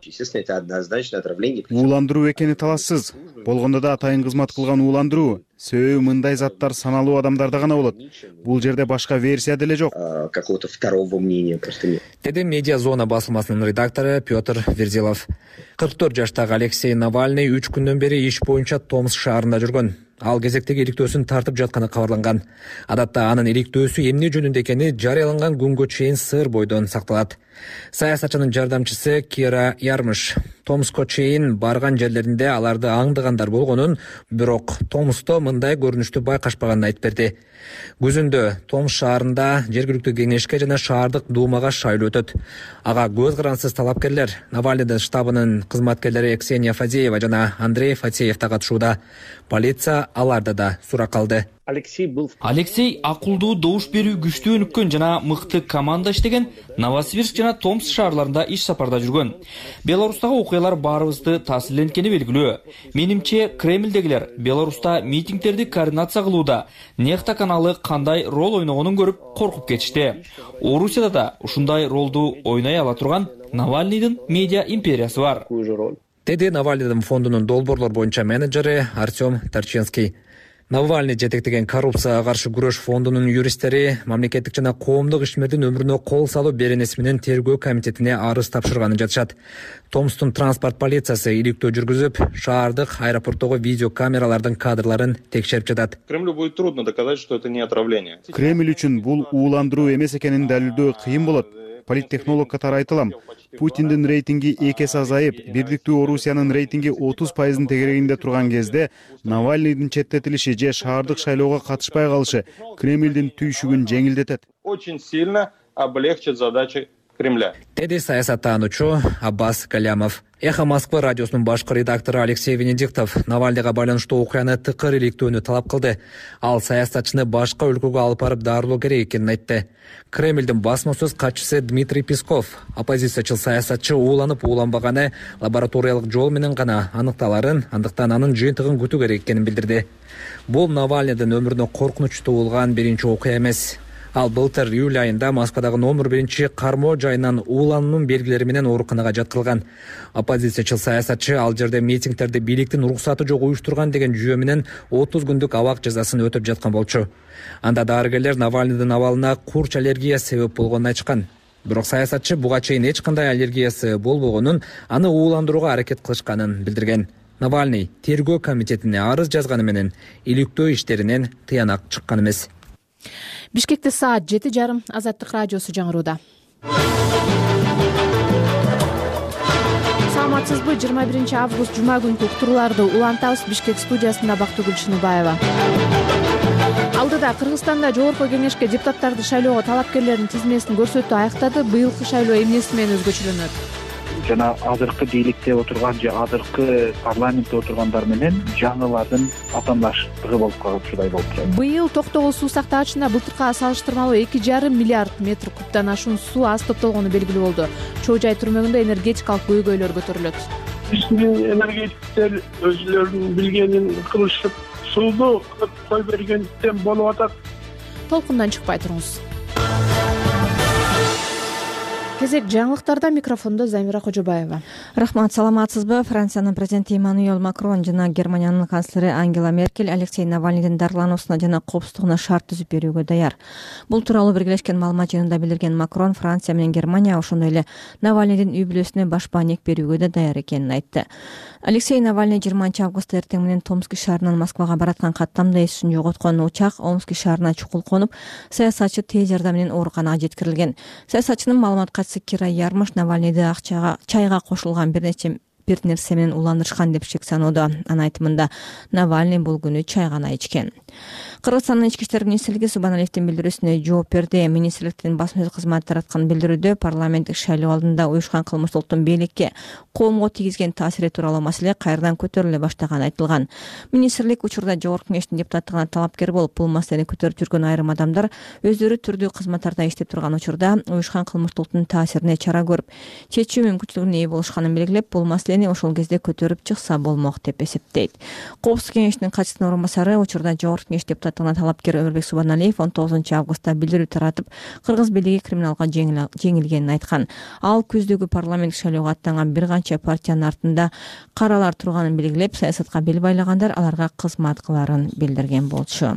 Speaker 15: Ууландыруу экени талашсыз. Болгондо да атайын кызмат кылган ууландыруу. Себеби мындай заттар саналуу адамдарда гана болот. Бул жерде башка версия деле жок.
Speaker 16: Какого-то второго мнения просто нет.
Speaker 1: Деди Медиа Зона басылмасынын редактору Петр Верзилов. кырк төрт жаштагы Алексей Навальный үч күндөн бери иш боюнча Томск шаарында жүргөн. Ал кезектеги иликтөөсүн тартып жатканы кабарланган. Адатта анын иликтөөсү эмне жөнүндө экени жарыяланган күнгө чейин сыр бойдон сакталат. Саясатчынын жардамчысы Кира Ярмыш Томскко чейин барган жерлеринде аларды аңдыгандар болгонун, бирок Томскто мындай көрүнүштү байкашпаганын айтып берди. Күзүндө Томск шаарында жергиликтүү кеңешке жана шаардык дуумага шайлоо өтөт. Ага көз карансыз талапкерлер Навальныйдын штабынын кызматкерлери Ксения Фадеева жана Андрей Фатеев да катышууда. Полиция аларда да сурак алды.
Speaker 17: Алексей был Алексей акылдуу добуш берүү күчтүү өнүккөн жана мыкты команда иштеген Новосибирск жана Томск шаарларында иш сапарда жүргөн. Беларустагы окуялар баарыбызды таасирленткени белгилүү. Менимче Кремлдегилер Беларуста митингдерди координация кылууда Нехта каналы кандай рол ойногонун көрүп коркуп кетишти. Орусияда да ушундай ролду ойной ала турган Навальныйдын медиа империясы бар.
Speaker 1: Деди Навальныйдын фондунун долбоорлор боюнча менеджери Артем Тарченский. Навальный жетектеген коррупцияга каршы күрөш фондунун юристтери мамлекеттик жана коомдук ишмердин өмүрүнө кол салуу беренеси менен тергөө комитетине арыз тапшырганын жатышат. Томсктун транспорт полициясы иликтөө жүргүзүп, шаардык аэропорттогу видео камералардын кадрларын текшерип жатат.
Speaker 18: Кремлю будет трудно доказать, что это не отравление.
Speaker 15: Кремль үчүн бул ууландыруу эмес экенин далилдөө кыйын болот. Политтехнолог катары айтылам. Путиндин рейтинги эки эсе азайып, Бирдиктүү Орусиянын рейтинги отуз пайыздын тегерегинде турган кезде Навальныйдын четтетилиши же шаардык шайлоого катышпай калышы Кремлдин түйшүгүн жеңилдетет.
Speaker 18: Очень сильно облегчит задачи Кремля,
Speaker 1: деди саясаттануучу Аббас Галямов. Эхо Москвы радиосунун башкы редактору Алексей Венедиктов Навальныйга байланыштуу окуяны тыкыр иликтөөнү талап кылды. Ал саясатчыны башка өлкөгө алып барып дарылоо керек экенин айтты. Кремлдин басма сөз катчысы Дмитрий Песков оппозициячыл саясатчы ууланып ууланбаганы лабораториялык жол менен гана аныкталарын, андыктан анын жыйынтыгын күтүү керек экенин билдирди. Бул Навальныйдын өмүрүнө коркунучтуу болгон биринчи окуя эмес. Ал былтыр июль айында Москвадагы номер биринчи кармоо жайынан уулануунун белгилери менен ооруканага жаткырылган. Оппозициячыл саясатчы ал жерде митингтерди бийликтин уруксаты жок уюштурган деген жүйө менен отуз күндүк абак жазасын өтөп жаткан болчу. Анда дарыгерлер Навальныйдын абалына курч аллергия себеп болгонун айтышкан. Бирок саясатчы буга чейин эч кандай аллергиясы болбогонун, аны ууландырууга аракет кылышканын билдирген. Навальный тергөө комитетине арыз жазганы менен иликтөө иштеринен тыянак чыккан эмес.
Speaker 2: Бишкекте саат жети жарым. Азаттык радиосу жаңырууда. Саламатсызбы? жыйырма биринчи август жума күнкү уктурууларды улантабыз. Бишкек студиясында Бактыгүл Шыныбаева. Алдыда Кыргызстанда жогорку кеңешке депутаттарды шайлоого талапкерлердин тизмесин көрсөтүү аяктады. Быйылкы шайлоо эмнеси менен өзгөчөлөнөт?
Speaker 19: Жана азыркы бийликте отурган же азыркы парламентте отургандар менен жаңылардын атаандаштыгы болуп калгандай болуп турат.
Speaker 2: Быйыл Токтогул суу сактагычында былтыркыга салыштырмалуу эки жарым миллиард метр кубдан ашуун суу аз топтолгону белгилүү болду. Чоо Жай түрмөгүндө энергетикалык көйгөйлөр көтөрүлөт.
Speaker 20: Биздин энергетиктер өзүлөрүнүн билгенин кылышып, сууну кой бергендиктен болуп атат.
Speaker 2: Толкундан чыкпай туруңуз. Кезек жаңылыктарда, микрофондо Замира Кожобаева.
Speaker 6: Рахмат, саламатсызбы? Франциянын президенти Эммануэль Макрон жана Германиянын канцлери Ангела Меркель Алексей Навальныйдын дарылануусуна жана коопсуздугуна шарт түзүп берүүгө даяр. Бул тууралуу Биргелешкен маалымат жыйынында билдирген Макрон Франция менен Германия ошондой эле Навальныйдын үй бүлөсүнө баш баанек берүүгө да даяр экенин айтты. Алексей Навальный жыйырманчы августта эртең менен Томский шаарынан Москвага бараткан каттамда эсин жоготкон учак Омский шаарына чукул конуп, саясатчы тез жардам менен ооруканага жеткирилген. Саясатчынын маалымат катчысы Кира Ярмыш Навальныйды акчага чайга кошулган бир нече бир нерсе менен уландырышкан деп шек саноодо. Анын айтымында Навальный бул күнү чай гана ичкен. Кыргызстандын ички иштер министрлиги Субаналиевдин билдирүүсүнө жооп берди. Министрликтин басма сөз кызматы тараткан билдирүүдө парламенттик шайлоо алдында уюшкан кылмыштуулуктун бийликке, коомго тийгизген таасири тууралуу маселе кайрадан көтөрүлө баштаганы айтылган. Министрлик учурда жогорку кеңештин депутаттыгына талапкер болуп, бул маселени көтөрүп жүргөн айрым адамдар өздөрү түрдүү кызматтарда иштеп турган учурда уюшкан кылмыштуулуктун таасирине чара көрүп, чечүү мүмкүнчүлүгүнө ээ болушканын белгилеп, бул маселени ошол кезде көтөрүп чыкса болмок деп эсептейт. Коопсуздук кеңешинин катчысынын орун басары учурда жогорку кеңеш депутаттыгына талапкер Өмүрбек Субаналиев он тогузунчу августта билдирүү таратып, кыргыз бийлиги криминалга жеңилгенин айткан. Ал күздөгү парламенттик шайлоого аттанган бир канча партиянын артында каралар турганын белгилеп, саясатка бел байлагандар аларга кызмат кыларын билдирген болчу.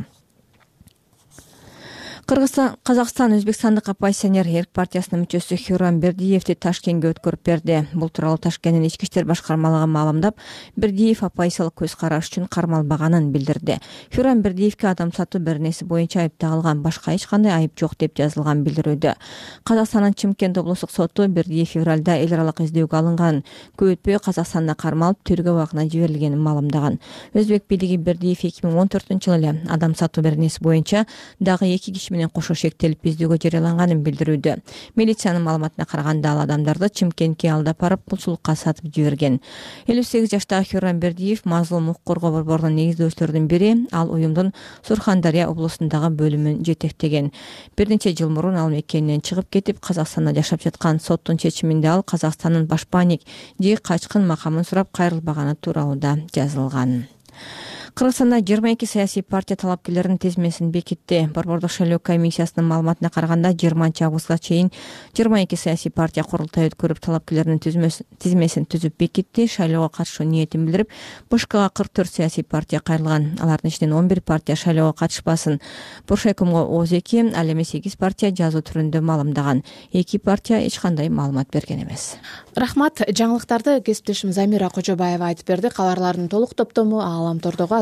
Speaker 6: Кыргызстан, Казакстан Өзбекстандык оппозиционер Эрк партиясынын мүчөсү Хюрам Бердиевди Ташкентке өткөрүп берди. Бул тууралуу Ташкенттин ички иштер башкармалыгы маалымдап, Бердиев оппозициялык көз караш үчүн кармалбаганын билдирди. Хюрам Бердиевге адам сатуу беренеси боюнча айып тагылган, башка эч кандай айып жок деп жазылган билдирүүдө. Казакстандын Чымкент облустук соту Бердиев февралда эл аралык издөөгө алынган, көп өтпөй Казакстанда кармалып тергөө абагына жиберилгенин маалымдаган. Өзбек бийлиги Бердиев эки миң он төртүнчү жылы эле адам сатуу беренеси боюнча дагы эки киши менен кошо шектелип издөөгө жарыяланганын билдирүүдө. Милициянын маалыматына караганда ал адамдарды Чымкентке алдап барып кулчулукка сатып жиберген. элүү сегиз жаштагы Хюрам Бердиев мазлум укук коргоо борборунун негиздөөчүлөрүнүн бири, ал уюмдун Сурхандария облусундагы бөлүмүн жетектеген. Бир нече жыл мурун ал мекенинен чыгып кетип, Казакстанда жашап жаткан. Соттун чечиминде ал Казакстандын баш баанек же качкын макамын сурап кайрылбаганы тууралуу да жазылган. Кыргызстанда жыйырма эки саясий партия талапкерлеринин тизмесин бекитти. Борбордук шайлоо комиссиясынын маалыматына караганда жыйырманчы августка чейин жыйырма эки саясий партия курултай өткөрүп талапкерлеринин тизмесин түзүп бекитти. Шайлоого катышуу ниетин билдирип, БШКга кырк төрт саясий партия кайрылган. Алардын ичинен он бир партия шайлоого катышпасын. Буршайкомго оз эки, ал эми сегиз партия жазуу түрүндө маалымдаган. эки партия эч кандай маалымат берген эмес.
Speaker 2: Рахмат, жаңылыктарды кесиптешим Замира Кожобаева айтып берди. Кабарлардын толук топтому Ааламтордогу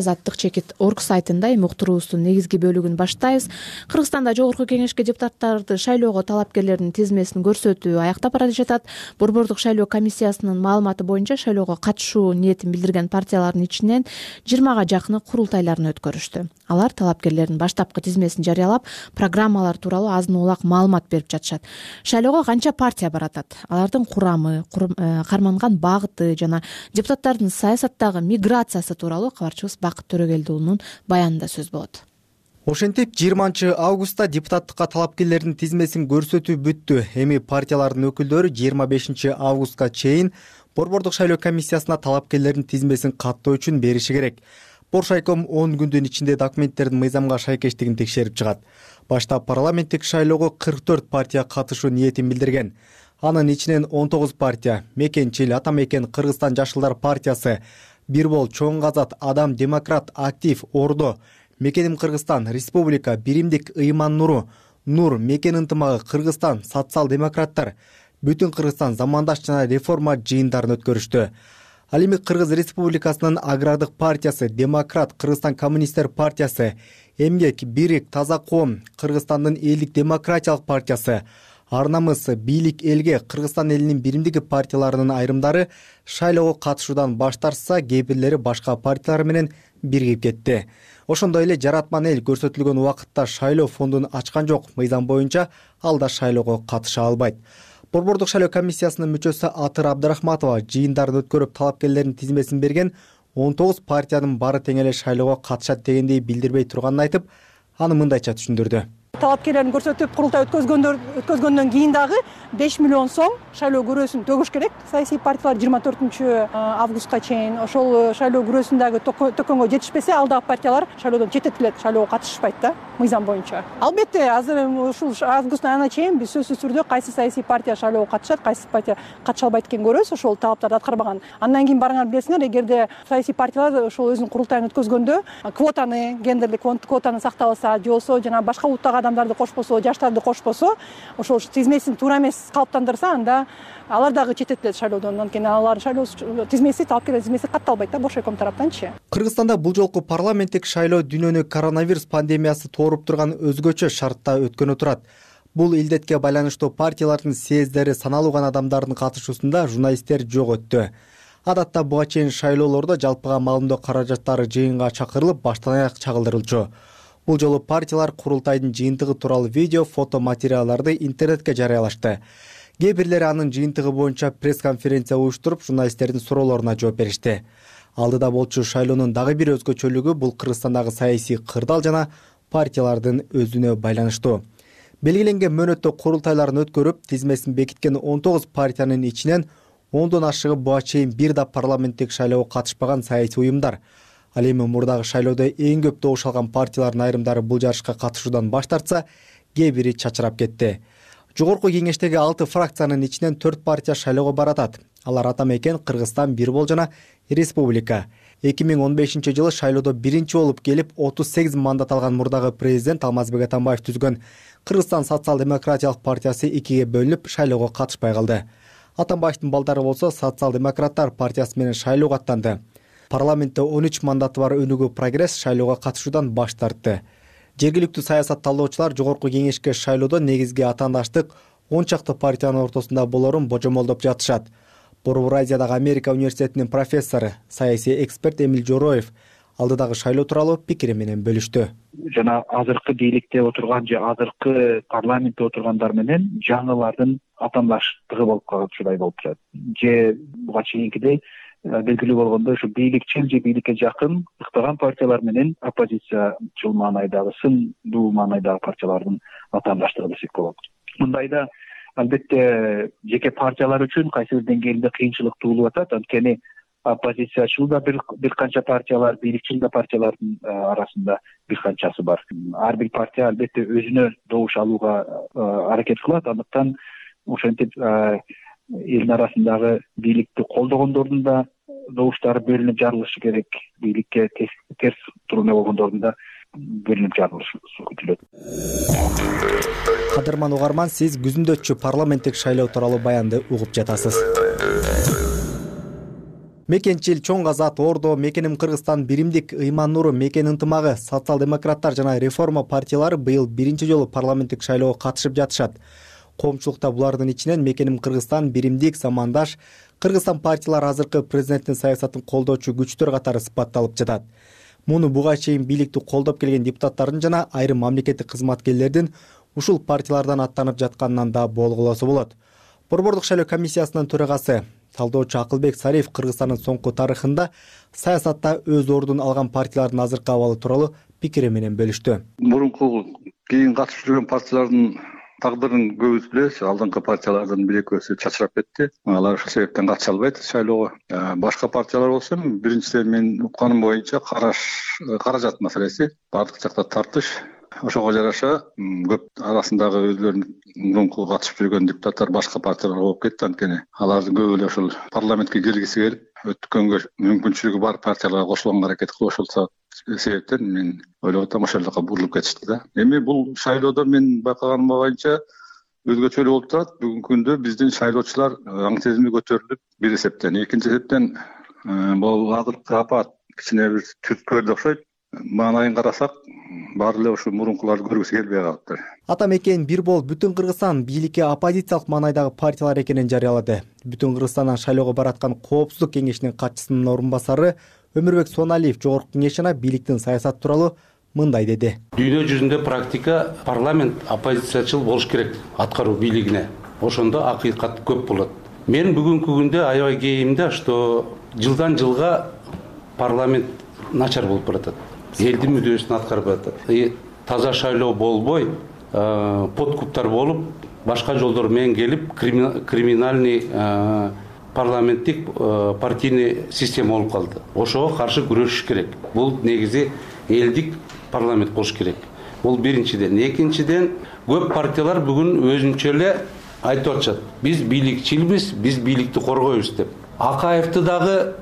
Speaker 2: азаттык чекит орг сайтында эми уктуруубуздун негизги бөлүгүн баштайбыз. Кыргызстанда жогорку кеңешке депутаттарды шайлоого талапкерлердин тизмесин көрсөтүү аяктап бара жатат. Борбордук шайлоо комиссиясынын маалыматы боюнча шайлоого катышуу ниетин билдирген партиялардын ичинен жыйырмага жакыны курултайларын өткөрүштү. Алар талапкерлердин баштапкы тизмесин жарыялап, программалар тууралуу азын улак маалымат берип жатышат. Шайлоого канча партия баратат? Алардын курамы, карманган багыты жана депутаттардын саясаттагы миграциясы тууралуу кабарчыбыз Бакыт Төрөгелдиулунун баянында сөз болот.
Speaker 21: Ошентип жыйырманчы августта депутаттыкка талапкерлердин тизмесин көрсөтүү бүттү. Эми партиялардын өкүлдөрү жыйырма бешинчи августка чейин Борбордук шайлоо комиссиясына талапкерлердин тизмесин каттоо үчүн бериши керек. Боршайком он күндүн ичинде документтердин мыйзамга шайкештигин текшерип чыгат. Башта парламенттик шайлоого кырк төрт партия катышуу ниетин билдирген. Анын ичинен он тогуз партия Мекенчил, Ата Мекен, Кыргызстан жашылдар партиясы, Бирбол, Чоң Азат, Адам, Демократ, Актив, Ордо, Мекеним Кыргызстан, Республика, Биримдик, Ыйман Нуру, Нур, Мекен ынтымагы, Кыргызстан, социал-демократтар, Бүтүн Кыргызстан замандаш жана реформа жыйындарын өткөрүштү. Ал эми Кыргыз Республикасынын Агрардык партиясы, Демократ, Кыргызстан коммунисттер партиясы, Эмгек, Бирик, Таза коом, Кыргызстандын элдик демократиялык партиясы, Ар намыс, Бийлик элге, Кыргызстан элинин биримдиги партияларынын айрымдары шайлоого катышуудан баш тартса, кээ бирлери башка партиялар менен биригип кетти. Ошондой эле Жаратман эл көрсөтүлгөн убакытта шайлоо фондун ачкан жок. Мыйзам боюнча ал да шайлоого катыша албайт. Борбордук шайлоо комиссиясынын мүчөсү Атыр Абдрахматова жыйындарын өткөрүп талапкерлердин тизмесин берген он тогуз партиянын баары тең эле шайлоого катышат дегендей билдирбей турганын айтып, аны мындайча түшүндүрдү.
Speaker 22: Талапкерлерин көрсөтүп курултай өткөзгөндөн кийин дагы беш миллион сом шайлоо күрөөсүн төгүш керек. Саясий партиялар жыйырма төртүнчү августка чейин ошол шайлоо күрөөсүн дагы төкөнгө жетишпесе, ал дагы партиялар шайлоодон четтетилет, шайлоого катышышпайт да, мыйзам боюнча. Албетте, азыр ушул августтун айына чейин биз сөзсүз түрдө кайсы саясий партия шайлоого катышат, кайсы партия катыша албайт экенин көрөбүз, ошол талаптарды аткарбаган. Андан кийин барыңар билесиңер, эгерде саясий партиялар ошол өзүнүн курултайын өткөзгөндө квотаны, гендерлик квотаны сактабаса, же болбосо жана башка улуттагы адамдарды кошпосо, жаштарды кошпосо, ошол тизмесин туура эмес калыптандырса, анда алар дагы четтетилет шайлоодон. Анткени алар шайлоо тизмеси, талапкерлер тизмеси катталбайт да, Боршайком тараптанчы.
Speaker 21: Кыргызстанда бул жолку парламенттик шайлоо дүйнөнү коронавирус пандемиясы тооруп турган өзгөчө шартта өткөнү турат. Бул илдетке байланыштуу партиялардын съездери саналуу гана адамдардын катышуусунда журналисттер жок өттү. Адатта буга чейин шайлоолордо жалпыга маалымдоо каражаттары жыйынга чакырылып, баштан аяк чагылдырылчу. Бул жолу партиялар курултайдын жыйынтыгы тууралуу видео, фото материалдарды интернетке жарыялашты. Кээ бирлери анын жыйынтыгы боюнча пресс-конференция уюштуруп, журналисттердин суроолоруна жооп беришти. Алдыда болчу шайлоонун дагы бир өзгөчөлүгү бул Кыргызстандагы саясий кырдаал жана партиялардын өзүнө байланыштуу. Белгиленген мөөнөттө курултайларын өткөрүп, тизмесин бекиткен он тогуз партиянын ичинен ондон ашыгы буга чейин бир да парламенттик шайлоого катышпаган саясий уюмдар. Ал эми мурдагы шайлоодо эң көп добуш алган партиялардын айрымдары бул жарышка катышуудан баш тартса, кээ бири чачырап кетти. Жогорку кеңештеги алты фракциянын ичинен төрт партия шайлоого баратат. Алар Ата Мекен, Кыргызстан, Бирбол жана Республика. эки миң он бешинчи жылы шайлоодо биринчи болуп келип, отуз сегиз мандат алган мурдагы президент Алмазбек Атамбаев түзгөн Кыргызстан социал-демократиялык партиясы экиге бөлүнүп шайлоого катышпай калды. Атамбаевдин балдары болсо социал-демократтар партиясы менен шайлоого аттанды. Парламентте он үч мандаты бар Өнүгүү Прогресс шайлоого катышуудан баш тартты. Жергиликтүү саясат талдоочулар жогорку кеңешке шайлоодо негизги атаандаштык он чакты партиянын ортосунда болорун божомолдоп жатышат. Борбор Азиядагы Америка университетинин профессору, саясий эксперт Эмил Жороев алдыдагы шайлоо тууралуу пикири менен бөлүштү.
Speaker 19: Жана азыркы бийликте отурган же азыркы парламентте отургандар менен жаңылардын атаандаштыгы болуп калгандай болуп турат. Же буга чейинкидей белгилүү болгондой ушу бийликчил же бийликке жакын ыктаган партиялар менен оппозициячыл маанайдагы, сындуу маанайдагы партиялардын атаандаштыгы десек болот. Мындайда албетте жеке партиялар үчүн кайсы бир деңгээлде кыйынчылык туулуп атат. Анткени оппозициячыл да бир бир канча партиялар, бийликчил да партиялардын арасында бир канчасы бар. Ар бир партия албетте өзүнө добуш алууга аракет кылат. Андыктан ошентип элдин арасындагы бийликти колдогондордун да добуштары бөлүнүп жарылышы керек, бийликке терс турумда болгондордун да бөлүнүп жарылышы күтүлөт.
Speaker 21: Кадырман угарман, сиз күзүндөчү парламенттик шайлоо тууралуу баянды угуп жатасыз. Мекенчил Чоң Азат Ордо, Мекеним Кыргызстан Биримдик, Ыйман Нуру, Мекен ынтымагы, социал-демократтар жана реформа партиялары быйыл биринчи жолу парламенттик шайлоого катышып жатышат. Коомчулукта булардын ичинен Мекеним Кыргызстан, Биримдик, Замандаш, Кыргызстан партиялары азыркы президенттин саясатын колдоочу күчтөр катары сыпатталып жатат. Муну буга чейин бийликти колдоп келген депутаттардын жана айрым мамлекеттик кызматкерлердин ушул партиялардан аттанып жатканынан да болгулосо болот. Борбордук шайлоо комиссиясынын төрагасы талдоочу Акылбек Сариев Кыргызстандын соңку тарыхында саясатта өз ордун алган партиялардын азыркы абалы тууралуу пикири менен бөлүштү.
Speaker 7: Мурунку кийин катышып жүргөн партиялардын тагдырын көбүз билебиз. Алдыңкы партиялардын бир экөөсү чачырап кетти. Алар ошол себептен катыша албайт шайлоого. Башка партиялар болсо, биринчиден мен укканым боюнча караш каражат маселеси, бардык жакта тартыш. Ошого жараша көп арасындагы өзлөрүнүн мурунку катышып жүргөн депутаттар башка партияларга болуп кетти. Анткени алардын көбү эле ошол парламентке киргиси келип, өткөнгө мүмкүнчүлүгү бар партияларга кошулганга аракет кылып ошол себептен мен ойлоп атам ошол жака бурулуп кетишти да. Эми бул шайлоодо мен байкаганым боюнча өзгөчө эле болуп турат. Бүгүнкү күндө биздин шайлоочулар аң сезими көтөрүлүп бир эсептен, экинчи эсептен бул азыркы апат кичине бир түрткөрдү окшойт. Маанайын карасак, баары эле ушу мурункуларды көргүсү келбей калыптыр.
Speaker 21: Ата мекен бир бол бүтүн Кыргызстан бийликке оппозициялык маанайдагы партиялар экенин жарыялады. Бүтүн Кыргызстандан шайлоого бараткан Коопсуздук кеңешинин катчысынын орун басары Өмүрбек Суаналиев жогорку кеңеш жана бийликтин саясаты тууралуу мындай деди.
Speaker 8: Дүйнө жүзүндө практика парламент оппозициячыл болуш керек аткаруу бийлигине. Ошондо акыйкат көп болот. Мен бүгүнкү күндө аябай кейимде, что жылдан жылга парламент начар болуп баратат. Элдин мүдөөсүн аткарбай атат. Таза шайлоо болбой, подкуптар болуп, башка жолдор менен келип, криминальный парламенттик партийный система болуп калды. Ошого каршы күрөшүш керек. Бул негизи элдик парламент болуш керек. Бул биринчиден. Экинчиден, көп партиялар бүгүн өзүнчө эле айтып атышат. Биз бийликчилбиз, биз бийликти коргойбуз деп. Акаевди дагы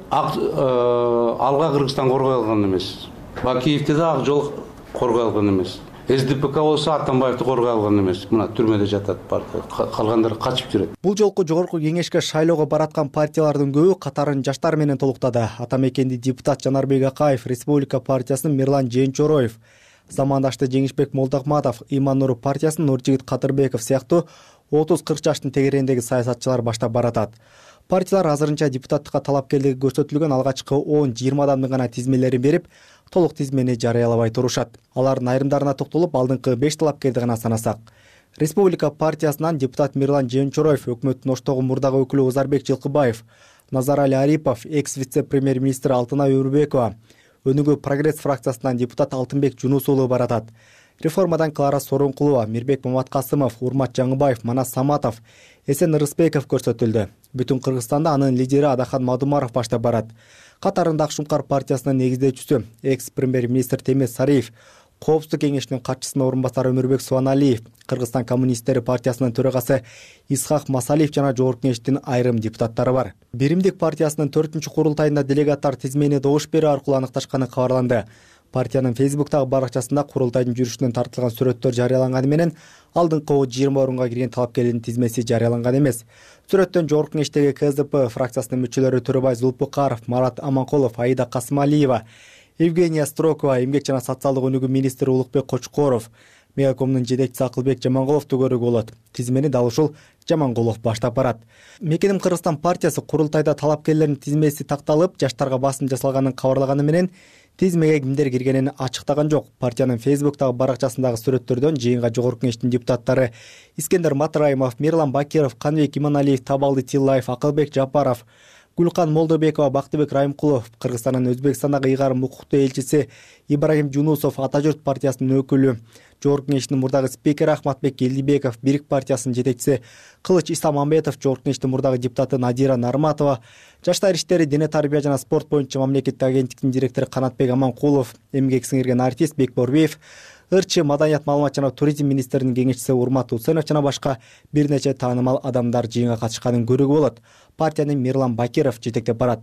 Speaker 8: алга Кыргызстан коргой алган эмес. Бакиевди да ак жол коргой алган эмес. эс дэ пэ ка болсо Атамбаевди коргой алган эмес. Мына түрмөдө жатат, калгандары качып жүрөт.
Speaker 21: Бул жолку жогорку кеңешке шайлоого бараткан партиялардын көбү катарын жаштар менен толуктады. Ата мекенди депутат Жанарбек Акаев, Республика партиясынын Мирлан Жээнчороев, Замандашты Жеңишбек Молдокматов, Ыйман Нуру партиясынын Нуржигит Кадырбеков сыяктуу отуз кырк жаштын тегерегиндеги саясатчылар баштап баратат. Партиялар азырынча депутаттыкка талапкерлиги көрсөтүлгөн алгачкы он жыйырма адамдын гана тизмелерин берип, толук тизмени жарыялабай турушат. Алардын айрымдарына токтолуп, алдыңкы беш талапкерди гана санасак. Республика партиясынан депутат Мирлан Жээнчороев, өкмөттүн оштогу мурдагы өкүлү Озарбек Жылкыбаев, Назарали Арипов, экс-вице-премьер-министр Алтынай Өмүрбекова, Өнүгүү Прогресс фракциясынан депутат Алтынбек Жунус уулу баратат. Реформадан Клара Сооронкулова, Мирбек Маматкасымов, Урмат Жаңыбаев, Манас Саматов, Эсен Рыспеков көрсөтүлдү. Бүтүн Кыргызстанда анын лидери Адахан Мадумаров баштап барат. Катарында Акшумкар партиясынын негиздөөчүсү, экс-премьер-министр Темес Сариев, Коопсуздук кеңешинин катчысынын орун басары Өмүрбек Суаналиев, Кыргызстан коммунисттери партиясынын төрагасы Исхак Масалиев жана жогорку кеңештин айрым депутаттары бар. Биримдик партиясынын төртүнчү курултайында делегаттар тизмени добуш берүү аркылуу аныкташканы кабарланды. Партиянын Фейсбуктагы баракчасында курултайдын жүрүшүнөн тартылган сүрөттөр жарыяланганы менен алдыңкы жыйырма орунга кирген талапкерлердин тизмеси жарыяланган эмес. Сүрөттөн жогорку кеңештеги ка эс дэ пэ фракциясынын мүчөлөрү Төрөбай Зулпукаров, Марат Аманкулов, Аида Касымалиева, Евгения Строкова, эмгек жана социалдык өнүгүү министри Улукбек Кочкоров, Мегакомдун жетекчиси Акылбек Жамангулов төгөрүгү болот. Тизмени дал ушул Жамангулов баштап барат. Мекеним Кыргызстан партиясы курултайда талапкерлердин тизмеси такталып, жаштарга басым жасалганын кабарлаганы менен тизмеге кимдер киргенин ачыктаган жок. Партиянын Фейсбуктагы баракчасындагы сүрөттөрдөн жыйынга жогорку кеңештин депутаттары Искендер Матраимов, Мирлан Бакиров, Канбек Иманалиев, Табалды Тиллаев, Акылбек Жапаров, Гүлкан Молдобекова, Бактыбек Райымкулов, Кыргызстандын Өзбекстандагы ыйгарым укуктуу элчиси Ибрагим Жунусов, Ата журт партиясынын өкүлү, жогорку кеңештин мурдагы спикери Ахматбек Элдибеков, Бирик партиясынын жетекчиси Кылыч Исламамбетов, жогорку кеңештин мурдагы депутаты Надира Нарматова, Жаштар иштери, дене тарбия жана спорт боюнча мамлекеттик агенттиктин директору Канатбек Аманкулов, эмгек сиңирген артист Бекборбиев, ырчы маданият, маалымат жана туризм министринин кеңешчиси Урмат Усенов жана башка бир нече таанымал адамдар жыйынга катышканын көрүүгө болот. Партиянын Мирлан Бакиров жетектеп барат.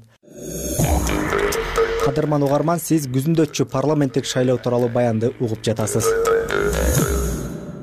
Speaker 21: Кадырман угарман, сиз күзүндөчү парламенттик шайлоо тууралуу баянды угуп жатасыз.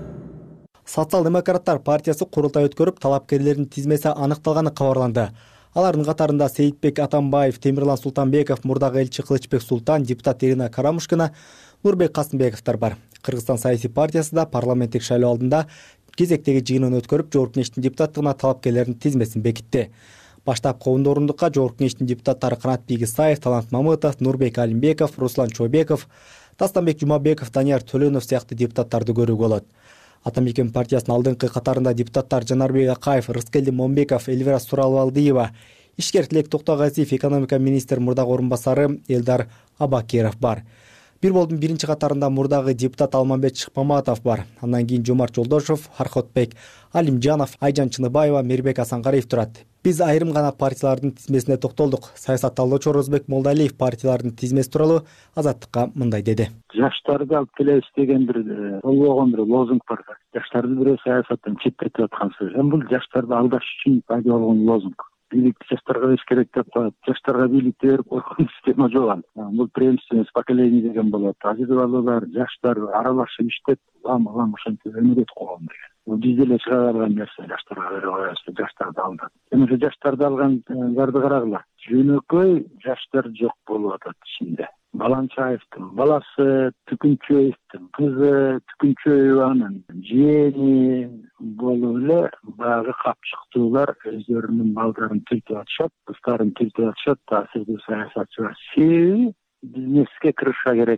Speaker 21: Социал-демократтар партиясы курултай өткөрүп, талапкерлердин тизмеси аныкталганы кабарланды. Алардын катарында Сейитбек Атамбаев, Темирлан Султанбеков, мурдагы элчи Кылычбек Султан, депутат Ирина Карамушкина, Нурбек Касымбековдор бар. Кыргызстан саясий партиясы да парламенттик шайлоо алдында кезектеги жыйынын өткөрүп, Жогорку Кеңештин депутаттыгына талапкерлердин тизмесин бекитти. Баштапкы ондо орундукка Жогорку Кеңештин депутаттары Канат Бийгисаев, Талант Мамытов, Нурбек Алимбеков, Руслан Чойбеков, Тастанбек Жумабеков, Данияр Төлөнов сыяктуу депутаттарды көрүүгө болот. Ата Мекен партиясынын алдыңкы катарында депутаттар Жанарбек Акаев, Рыскелди Момбеков, Эльвира Суралбалдиева, ишкер Тилек Токтогазиев, экономика министр мурдагы орун басары Элдар Абакиров бар. Бир болдун биринчи катарында мурдагы депутат Алмамбет Шыкмаматов бар. Андан кийин Жомарт Жолдошев, Харкотбек Алимжанов, Айжан Чыныбаева, Мирбек Асангариев турат. Биз айрым гана партиялардын тизмесине токтолдук. Саясатталуучу Орозбек Молдалиев партиялардын тизмеси тууралуу Азаттыкка мындай деди.
Speaker 14: Жаштарды алып келебиз деген бир болгон бир лозунг бар. Жаштарды бирөө саясаттан четтетип аткан сөз. Эми бул жаштарды алдаш үчүн пайда болгон лозунг. Бийликти жаштарга бериш керек деп коет. Жаштарга бийликти берип койгон система жок. Бул преемственность поколений деген болот. Азыр балалар, жаштар аралашып иштеп, улам-улам ошентип өмүр өтүп койгон деген. Бул бизде эле чыга калган нерсе, жаштарга берип коебуз, жаштарды алдап. Эми ошо жаштарды алгандарды карагыла. Жөнөкөй жаштар жок болуп атат ичинде. Баланчаевдин баласы, Түкүнчөевдин кызы, Түкүнчөеванын жээни болуп эле баягы капчыктуулар өздөрүнүн балдарын тилтип атышат, кыздарын тилтип атышат. Таасирдүү саясатчылар себеби бизнеске кырыша керек.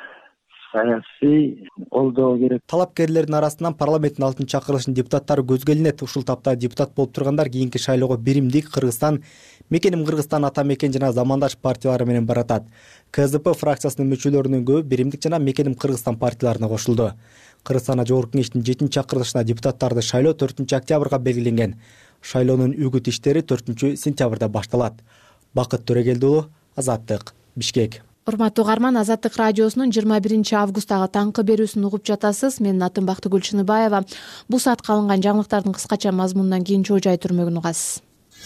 Speaker 14: Саясий колдоо керек.
Speaker 21: Талапкерлердин арасынан парламенттин алтынчы чакырылышынын депутаттары көзгө илинет. Ушул тапта депутат болуп тургандар кийинки шайлоого Биримдик, Кыргызстан, Мекеним Кыргызстан, Ата Мекен жана замандаш партиялары менен баратат. КЗП фракциясынын мүчөлөрүнүн көбү Биримдик жана Мекеним Кыргызстан партияларына кошулду. Кыргызстан Жогорку Кеңештин жетинчи чакырылышына депутаттарды шайлоо төртүнчү октябрга белгиленген. Шайлоонун үгүт иштери төртүнчү сентябрда башталат. Бакыт Төрөгелди уулу, Азаттык, Бишкек.
Speaker 2: Урматтуу угарман, Азаттык радиосунун жыйырма биринчи августтагы таңкы берүүсүн угуп жатасыз. Менин атым Бактыгүл Чыныбаева. Бул саатка алынган жаңылыктардын кыскача мазмунунан кийин чоо жай түрмөгүн угасыз.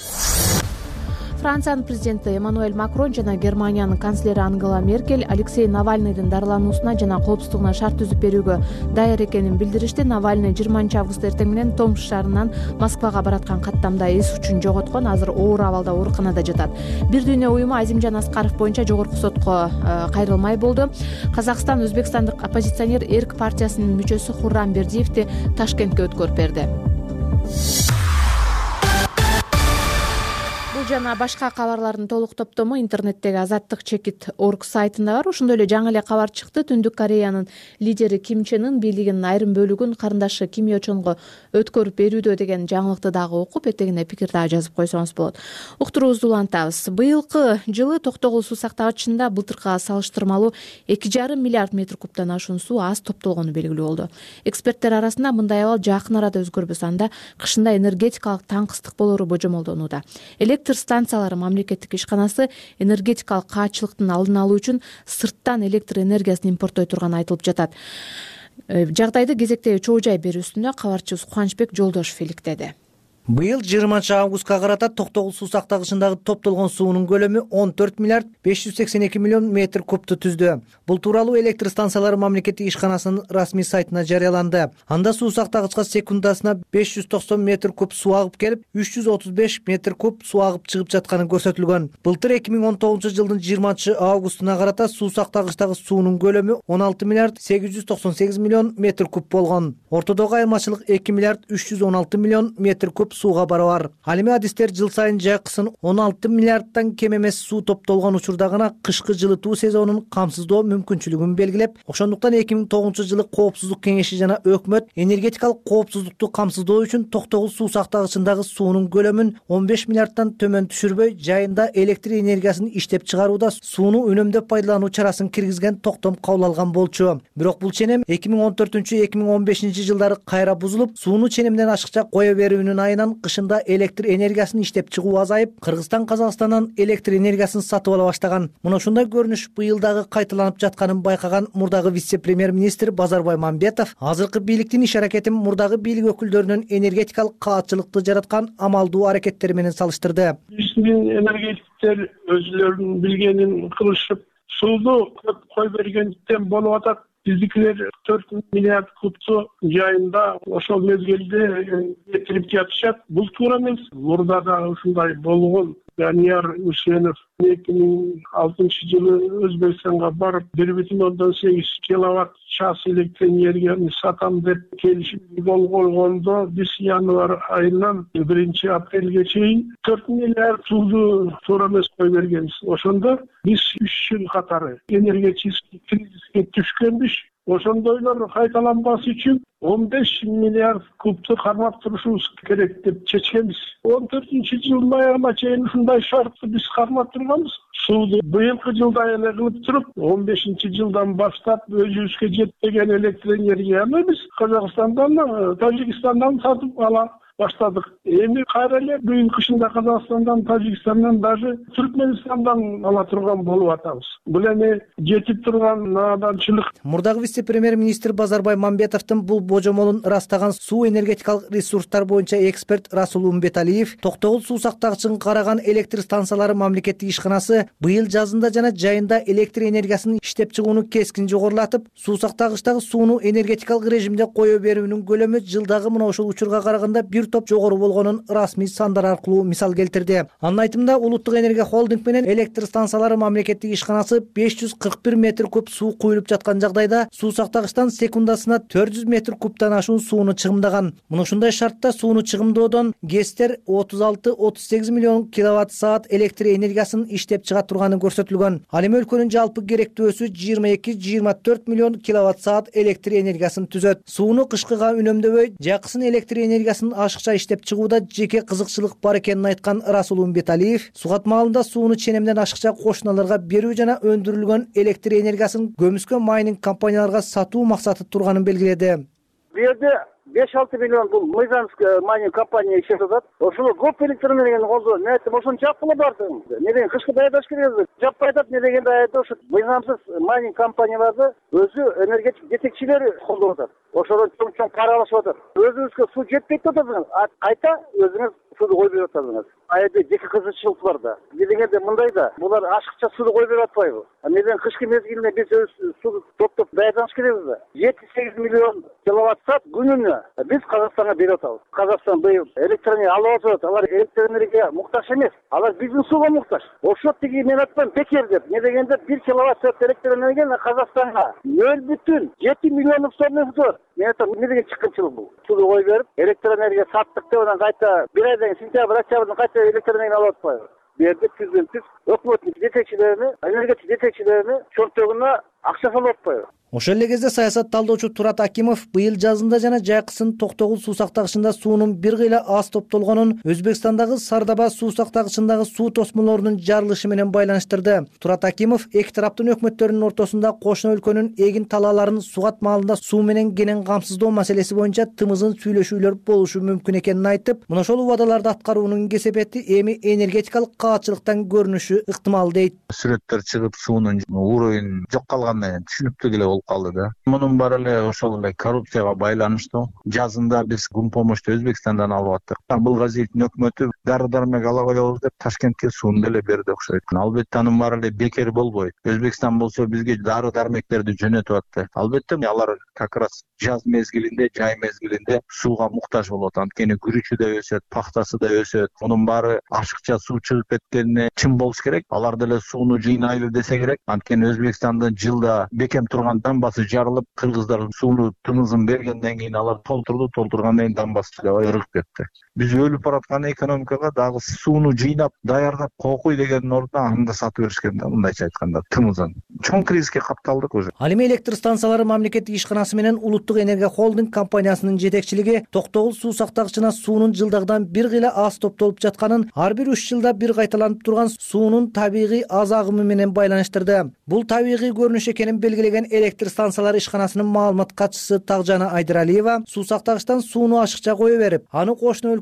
Speaker 2: Франциянын президенти Эммануэль Макрон жана Германиянын канцлери Ангела Меркель Алексей Навальныйдын дарылануусуна жана коопсуздугуна шарт түзүп берүүгө даяр экенин билдиришти. Навальный жыйырманчы август эртең менен Томск шаарынан Москвага бараткан каттамда эс учун жоготкон, азыр оор абалда ооруканада жатат. Бир дүйнө уюму Азимжан Аскаров боюнча жогорку сотко кайрылмай болду. Казакстан өзбекстандык оппозиционер Эрк партиясынын мүчөсү Хуррам Бердиевди Ташкентке өткөрүп берди. Жана башка кабарлардын толук топтому интернеттеги азаттык чекит точка орг сайтында бар. Ошондой эле жаңы эле кабар чыкты. Түндүк Кореянын лидери Ким Чен Ын бийлигинин айрым бөлүгүн карындашы Ким Yo Чонго өткөрүп берүүдө деген жаңылыкты дагы окуп, этегине пикир дагы жазып койсоңуз болот. Уктуруубузду улантабыз. Быйылкы жылы Токтогул суу сактагычында былтыркыга салыштырмалуу эки жарым миллиард метр кубтан ашуун суу аз топтолгону белгилүү болду. Эксперттер арасында мындай абал жакын арада өзгөрбөс, анда кышында энергетикалык таңкыстык болору божомолдонууда. Электр станциялары мамлекеттик ишканасы энергетикалык каатчылыктын алдын алуу үчүн сырттан электр энергиясын импорттой турганы айтылып жатат. Жагдайды кезектеги чоо жай берүүсүндө кабарчыбыз Кубанычбек Жолдошев иликтеди.
Speaker 3: Быйыл жыйырманчы августка карата Токтогул суу сактагычындагы топтолгон суунун көлөмү он төрт миллиард беш жүз сексен эки миллион метр кубту түздү. Бул тууралуу электр станциялары мамлекеттик ишканасынын расмий сайтына жарыяланды. Анда суу сактагычка секундасына беш жүз токсон метр куб суу агып келип, үч жүз отуз беш метр куб суу агып чыгып жатканы көрсөтүлгөн. Былтыр эки миң он тогузунчу жылдын жыйырманчы августуна карата суу сактагычтагы суунун көлөмү он алты миллиард сегиз жүз токсон сегиз миллион метр куб болгон. Ортодогу айырмачылык эки миллиард үч жүз он алты миллион метр куб сууга барабар. Ал эми адистер жыл сайын жайкысын он алты миллиардтан кем эмес суу топтолгон учурда гана кышкы жылытуу сезонун камсыздоо мүмкүнчүлүгүн белгилеп, ошондуктан эки миң тогузунчу жылы Коопсуздук кеңеши жана өкмөт энергетикалык коопсуздукту камсыздоо үчүн Токтогул суу сактагычындагы суунун көлөмүн он беш миллиардтан төмөн түшүрбөй, жайында электр энергиясын иштеп чыгарууда сууну үнөмдөп пайдалануу чарасын киргизген токтом кабыл алган болчу. Бирок бул ченем эки миң он төртүнчү эки миң он бешинчи жылдары кайра бузулуп, сууну ченемден ашыкча кое берүүнүн айынан кышында электр энергиясын иштеп чыгуу азайып, Кыргызстан Казакстандан электр энергиясын сатып ала баштаган. Мына ушундай көрүнүш быйыл дагы кайталанып жатканын байкаган мурдагы вице-премьер-министр Базарбай Мамбетов азыркы бийликтин иш аракетин мурдагы бийлик өкүлдөрүнүн энергетикалык каатчылыкты жараткан амалдуу аракеттери менен салыштырды.
Speaker 20: Биздин энергетиктер өзүлөрүнүн билгенин кылышып, сууну көп кой бергендиктен болуп атат биздикилер төрт миллиард кубту жайында ошол мезгилде кетирип жатышат. Бул туура эмес. Мурда да ушундай болгон. Данияр Үсенов эки миң алтынчы жылы Өзбекстанга барып бир бүтүн ондон сегиз киловатт час электр энергияны сатам деп келишим кол койгондо биз январь айынан биринчи апрелге чейин төрт миллиард сууну туура эмес кой бергенбиз. Ошондо биз үч жыл катары энергетический кризиске түшкөнбүз. Ошондойлор кайталанбас үчүн он беш миллиард кубту кармап турушубуз керек деп чечкенбиз. он төртүнчү жылдын аягына чейин ушундай шартты биз кармап турганбыз. Сууну быйылкы жылда эле кылып туруп, он бешинчи жылдан баштап өзүбүзгө жетпеген электр энергияны биз Казакстандан, Тажикстандан сатып ала баштадык. Эми кайра эле быйыл кышында Казакстандан, Тажикстандан, даже Түркменистандан ала турган болуп атабыз. Бул эми жетип турган наданчылык.
Speaker 3: Мурдагы вице-премьер-министр Базарбай Мамбетовдун бул божомолун ырастаган суу энергетикалык ресурстар боюнча эксперт Расул Умбеталиев Токтогул суу сактагычын караган электр станциялары мамлекеттик ишканасы быйыл жазында жана жайында электр энергиясын иштеп чыгууну кескин жогорулатып, суу сактагычтагы сууну энергетикалык режимде кое берүүнүн көлөмү жылдагы мына ушул учурга караганда бир топ жогору болгонун расмий сандар аркылуу мисал келтирди. Анын айтымында Улуттук энергия холдинг менен электр станциялары мамлекеттик ишканасы беш жүз кырк бир метр куб суу куюлуп жаткан жагдайда суу сактагычтан секундасына төрт жүз метр кубтан ашуун сууну чыгымдаган. Мына ушундай шартта сууну чыгымдоодон ГЭСтер отуз алты отуз сегиз миллион киловатт саат электр энергиясын иштеп чыга турганы көрсөтүлгөн. Ал эми өлкөнүн жалпы керектөөсү жыйырма эки жыйырма төрт миллион киловатт саат электр энергиясын түзөт. Сууну кышкыга үнөмдөбөй, жаксын электр энергиясын ашыкча иштеп чыгууда жеке кызыкчылык бар экенин айткан Расул Умбеталиев сугат маалында сууну ченемден ашыкча кошуналарга берүү жана өндүрүлгөн электр энергиясын көмүскө майнинг компанияларга сатуу максаты турганын белгиледи.
Speaker 9: Бу жерде беш алты миллион бул Мыйзамская майнинг компания иштеп атат. Ошол көп электр энергияны колдоо. Мен айттым, ошону жапкыла барды. Не деген кышкы даярдаш керек. Жаппай атат, не дегенде айтты, ошо мыйзамсыз майнинг компанияларды өзү энергетик жетекчилери колдоп атат. Ошодон чоң-чоң пара алышып атат. Өзүңүзгө суу жетпейт деп атасыңыз, кайта өзүңүз сууну кой берип атасыңыз. А жерде жеке кызыкчылык бар да. Не дегенде мындай да, булар ашыкча сууну кой берип атпайбы? Неден кышкы мезгилинде биз өз сууну топтоп даярданыш керекпиз да. жети сегиз миллион киловатт саат күнүнө биз Казакстанга берип атабыз. Казакстан быйыл электр энергия алып атат. Алар электр энергия муктаж эмес. Алар биздин сууга муктаж. Ошо тиги мен айткан бекер деп. Не дегенде бир киловатт саат электр энергияны Казакстанга нөл бүтүн жети миллиондук сомдон сатат. Мен айттым, эмне деген чыккынчылык бул? Сууну кой берип, электр энергия саттык деп анан кайта бир айдан сентябрь, октябрдан кайта электр энергия алып атпайбы? Бу жерде түздөн түз өкмөттүн жетекчилерини, энергетик жетекчилерини чөнтөгүнө акча салып атпайбы?
Speaker 3: Ошол эле кезде саясат талдоочу Турат Акимов быйыл жазында жана жайкысын Токтогул суу сактагычында суунун бир кыйла аз топтолгонун Өзбекстандагы Сардаба суу сактагычындагы суу тосмолорунун жарылышы менен байланыштырды. Турат Акимов эки тараптын өкмөттөрүнүн ортосунда кошуна өлкөнүн эгин талааларын сугат маалында суу менен кенен камсыздоо маселеси боюнча тымызын сүйлөшүүлөр болушу мүмкүн экенин айтып, мына ошол убадаларды аткаруунун кесепети эми энергетикалык каатчылыктан көрүнүшү ыктымал дейт.
Speaker 11: Сүрөттөр чыгып суунун уровень жок калганы түшүнүктүү эле болуп калды да. Мунун баары эле ошол эле коррупцияга байланыштуу. Жазында биз гум помощту Өзбекстандан алып аттык. Бул Газиевдин өкмөтү дары-дармек ала коебуз деп Ташкентке сууну деле берди окшойт. Албетте анын баары эле бекер болбойт. Өзбекстан болсо бизге дары-дармектерди жөнөтүп атты. Албетте алар как раз жаз мезгилинде, жай мезгилинде сууга муктаж болот. Анткени күрүчү да өсөт, пахтасы да өсөт. Мунун баары ашыкча суу чыгып кеткенине чын болуш керек. Алар деле сууну жыйнайлы десе керек. Анткени Өзбекстандын жылда бекем турган дамбасы жарылып, кыргыздар сууну тымызын бергенден кийин алар толтурду, толтургандан кийин дамбасы жабай ыргып кетти. Биз өлүп бараткан экономикага дагы сууну жыйнап, даярдап коюй дегендин ордуна аны да сатып беришкен да, мындайча айтканда, тымызын. Чоң кризиске капталдык уже.
Speaker 3: Ал эми электр станциялары мамлекеттик ишканасы менен Улуттук энергия холдинг компаниясынын жетекчилиги Токтогул суу сактагычына суунун жылдагыдан бир кыйла аз топтолуп жатканын, ар бир үч жылда бир кайталанып турган суунун табигый аз агымы менен байланыштырды. Бул табигый көрүнүш экенин белгилеген электр станциялары ишканасынын маалымат катчысы Тагжана Айдыралиева суу сактагычтан сууну ашыкча кое берип, аны кошуна өлкө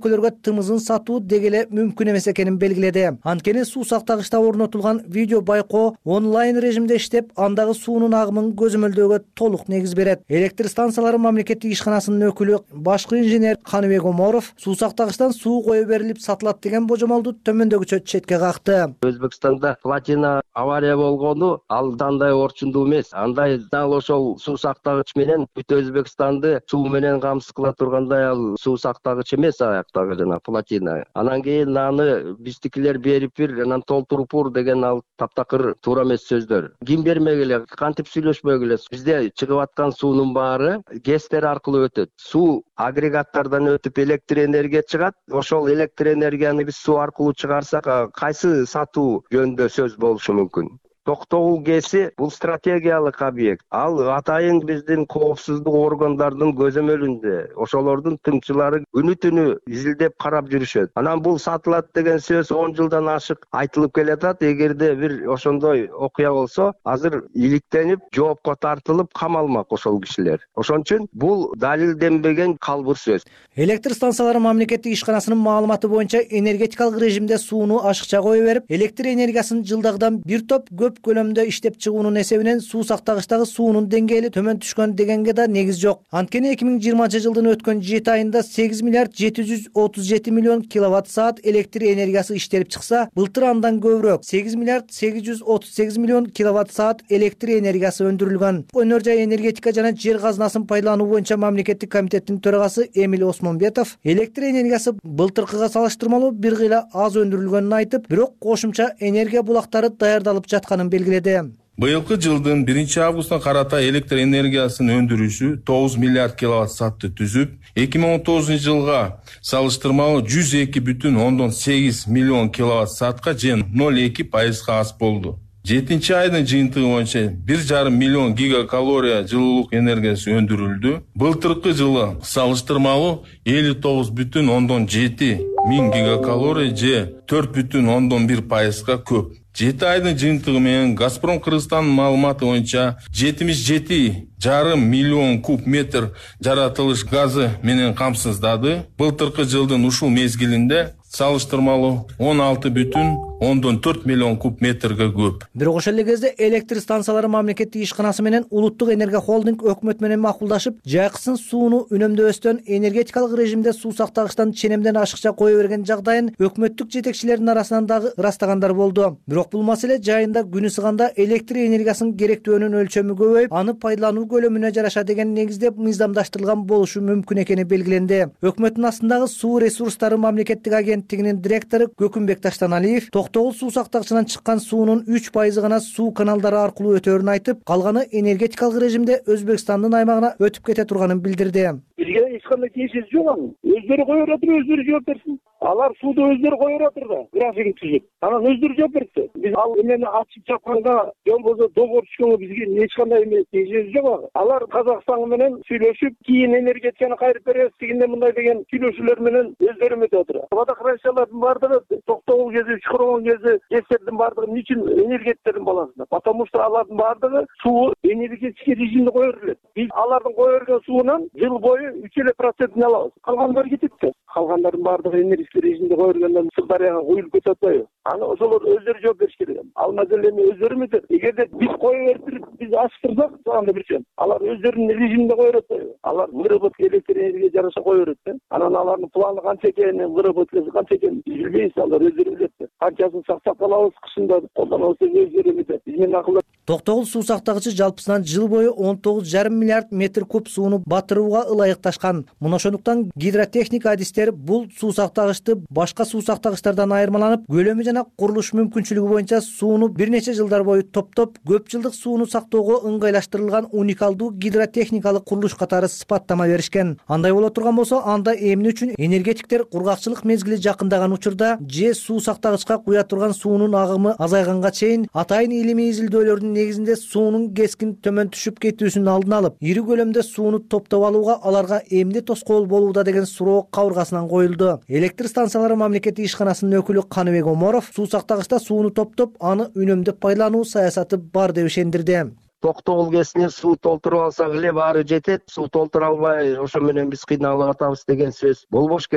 Speaker 3: өлкөлөргө тымызын сатуу деги эле мүмкүн эмес экенин белгиледи. Анткени суу сактагычта орнотулган видео байкоо онлайн режимде иштеп, андагы суунун агымын көзөмөлдөөгө толук негиз берет. Электр станциялары мамлекеттик ишканасынын өкүлү башкы инженер Каныбек Оморов суу сактагычтан суу кое берилип сатылат деген божомолду төмөндөгүчө четке какты.
Speaker 12: Өзбекстанда платина авария болгону ал андай орчундуу эмес. Андай дал ошол суу сактагыч менен бүт Өзбекстанды суу менен камсыз кыла тургандай ал суу сактагыч эмес аяктагы жана платина. Анан кийин аны биздикилер берип бир, анан толтуруп бур деген ал таптакыр туура эмес сөздөр. Ким бермегиле, кантип сүйлөшпөгүлө. Бизде чыгып аткан суунун баары гэстер аркылуу өтөт. Суу агрегаттардан өтүп электр энергия чыгат. Ошол электр энергияны биз суу аркылуу чыгарсак, кайсы сатуу жөнүндө сөз болушу мүмкүн. Токтогул ГЭСи бул стратегиялык объект. Ал атайын биздин коопсуздук органдардын көзөмөлүндө. Ошолордун тыңчылары күнү түнү изилдеп карап жүрүшөт. Анан бул сатылат деген сөз он жылдан ашык айтылып келатат. Эгерде бир ошондой окуя болсо, азыр иликтенип, жоопко тартылып камалмак ошол кишилер. Ошон үчүн бул далилденбеген калбыр сөз.
Speaker 3: Электр станциялары мамлекеттик ишканасынын маалыматы боюнча энергетикалык режимде сууну ашыкча кое берип, электр энергиясын жылдагыдан бир топ көп көлөмдө иштеп чыгуунун эсебинен суу сактагычтагы суунун деңгээли төмөн түшкөн дегенге да негиз жок. Анткени эки миң жыйырманчы жылдын өткөн жети айында сегиз миллиард жети жүз отуз жети миллион киловатт саат электр энергиясы иштелип чыкса, былтыр андан көбүрөөк сегиз миллиард сегиз жүз отуз сегиз миллион киловатт саат электр энергиясы өндүрүлгөн. Өнөр жай энергетика жана жер казынасын пайдалануу боюнча мамлекеттик комитеттин төрагасы Эмил Осмонбетов электр энергиясы былтыркыга салыштырмалуу бир кыйла аз өндүрүлгөнүн айтып, бирок кошумча энергия булактары даярдалып жатканын белгиледи.
Speaker 13: Быйылкы жылдын биринчи августуна карата электр энергиясынын өндүрүшү тогуз миллиард киловатт саатты түзүп, эки миң он тогузунчу жылга салыштырмалуу жүз эки бүтүн ондон сегиз миллион киловатт саатка же ноль эки пайызга аз болду. жетинчи айдын жыйынтыгы боюнча бир жарым миллион гигакалория жылуулук энергиясы өндүрүлдү. Былтыркы жылы салыштырмалуу элүү тогуз бүтүн ондон жети миң гигакалория же төрт бүтүн ондон бир пайызга көп. жети айдын жыйынтыгы менен Газпром Кыргызстандын маалыматы боюнча жетимиш жети жарым миллион куб метр жаратылыш газы менен камсыздады. Былтыркы жылдын ушул мезгилинде салыштырмалуу он алты бүтүн ондон төрт миллион куб метрге көп.
Speaker 3: Бирок ошол эле кезде электр станциялары мамлекеттик ишканасы менен Улуттук энергия холдинг өкмөт менен макулдашып, жайкысын сууну үнөмдөбөстөн энергетикалык режимде суу сактагычтан ченемден ашыкча кое берген жагдайын өкмөттүк жетекчилердин арасынан дагы ырастагандар болду. Бирок бул маселе жайында күнү сыганда электр энергиясынын керектөөнүн өлчөмү көбөйүп, аны пайдалануу көлөмүнө жараша деген негизде мыйзамдаштырылган болушу мүмкүн экени белгиленди. Өкмөттүн астындагы суу ресурстары мамлекеттик агенттигинин директору Көкүмбек Таштаналиев Токтогул суу сактагычынан чыккан суунун үч пайызы гана суу каналдары аркылуу өтөөрүн айтып, калганы энергетикалык режимде Өзбекстандын аймагына өтүп кете турганын билдирди.
Speaker 9: Бизге эч кандай тиешеси жок анын. Өздөрү коюп атыр, өздөрү жооп берсин. Алар сууду өздөрү коюп атыр да, графигин түзүп. Анан өздөрү жооп берсе, биз ал эмени ачып чапканга, же болбосо долбоор түшкөнгө бизге эч кандай тиешеси жок. Алар Казакстан менен сүйлөшүп, кийин энергетиканы кайрып беребиз дегенде мындай деген сүйлөшүүлөр менен өздөрү өтүп атыр. Водохранилищалардын баардыгы Токтогул кези, Чукурмон кези, Кестердин баардыгы үчүн энергетиктердин баласында. Потому что алардын баардыгы суу энергетический режимде кое берилет. Биз алардын кое берген суунан жыл бою үч эле процентин алабыз. Калгандары кетет да. Калгандардын баардыгы энергетический режимде кое бергенден Сырдарыяга куюлуп кетип атпайбы? Аны ошолор өздөрү жооп бериш керек. Ал маселени өздөрү эметет. Эгерде биз кое берип, биз ачтырсак, анда бир жөн. Алар өздөрүнүн режиминде кое берет атпайбы? Алар выработка электр энергия жараша кое берет да. Анан алардын планы канча экенин, выработкасы канча экенин билбейбиз, алар өздөрү билет да. Канчасын сактап калабыз, кышында колдонобуз деп өздөрү эметет. Биз менен акылда.
Speaker 3: Токтогул суу сактагычы жалпысынан жыл бою он тогуз жарым миллиард метр куб сууну батырууга ылайыкташкан. Мына ошондуктан гидротехник адистер бул суу сактагычты башка суу сактагычтардан айырмаланып, көлөмү жана курулуш мүмкүнчүлүгү боюнча сууну бир нече жылдар бою топтоп, көп жылдык сууну сактоого ыңгайлаштырылган уникалдуу гидротехникалык курулуш катары сыпаттама беришкен. Андай боло турган болсо, анда эмне үчүн энергетиктер кургакчылык мезгили жакындаган учурда же суу сактагычка куя турган суунун агымы азайганга чейин атайын илимий изилдөөлөрдүн негизинде суунун кескин төмөн түшүп кетүүсүнүн алдын алып, ири көлөмдө сууну топтоп алууга аларга эмне тоскоол болууда деген суроо кабыргасынан коюлду. Электр станциялары мамлекеттик ишканасынын өкүлү Каныбек Оморов суу сактагычта сууну топтоп, аны үнөмдөп пайдалануу саясаты бар деп ишендирди.
Speaker 12: Токтогул ГЭСине суу толтуруп алсак эле баары жетет. Суу толтура албай, ошо менен биз кыйналып атабыз деген сөз болбош керек.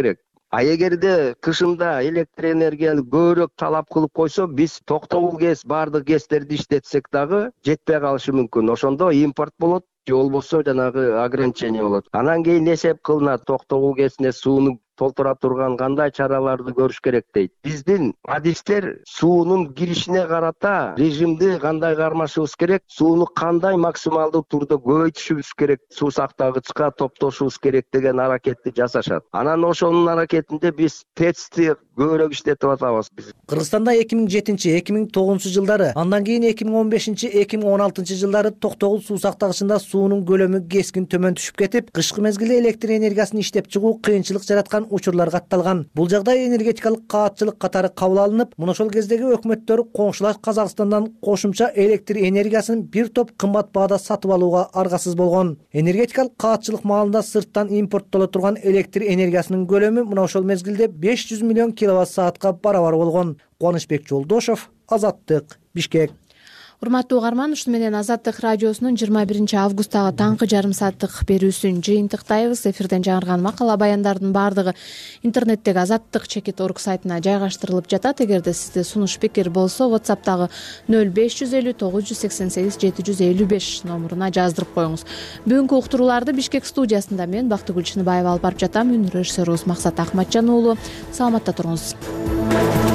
Speaker 12: А эгерде кышында электр энергияны көбүрөөк талап кылып койсо, биз токтогул гэс баардык гэстерди иштетсек дагы жетпей калышы мүмкүн. Ошондо импорт болот, же болбосо жанагы ограничение болот. Анан кийин эсеп кылынат, токтогул гэсине сууну толтура турган кандай чараларды көрүш керек дейт. Биздин адистер суунун киришине карата режимди кандай кармашыбыз керек, сууну кандай максималдуу турда көбөйтүшүбүз керек, суу сактагычка топтошубуз керек деген аракетти жасашат. Анан ошонун аракетинде биз тэцти көбүрөөк иштетип атабыз.
Speaker 3: Кыргызстанда эки миң жетинчи эки миң тогузунчу жылдары, андан кийин эки миң он бешинчи эки миң он алтынчы жылдары токтогул суу сактагычында суунун көлөмү кескин төмөн түшүп кетип, кышкы мезгилде электр энергиясын иштеп чыгуу кыйынчылык жараткан учурлар катталган. Бул жагдай энергетикалык каатчылык катары кабыл алынып, мына ошол кездеги өкмөттөр коңшулаш Казакстандан кошумча электр энергиясын бир топ кымбат баада сатып алууга аргасыз болгон. Энергетикалык каатчылык маалында сырттан импорттоло турган электр энергиясынын көлөмү мына ошол мезгилде беш жүз миллион киловатт саатка барабар болгон. Кубанычбек Жолдошов, Азаттык, Бишкек.
Speaker 2: Урматтуу угарман, ушуну менен Азаттык радиосунун жыйырма биринчи августтагы таңкы жарым сааттык берүүсүн жыйынтыктайбыз. Эфирден жаңырган макала баяндардын баардыгы интернеттеги азаттык чекит орг сайтына жайгаштырылып жатат. Эгерде сизде сунуш пикир болсо, WhatsApp'тагы нөл беш жүз элүү тогуз жүз сексен сегиз жети жүз элүү беш номуруна жаздырып коюңуз. Бүгүнкү уктурууларды Бишкек студиясында мен Бактыгүл Чыныбаева алып барып жатам. Үнү режиссерубуз Максат Ахматжан уулу. Саламатта туруңуз.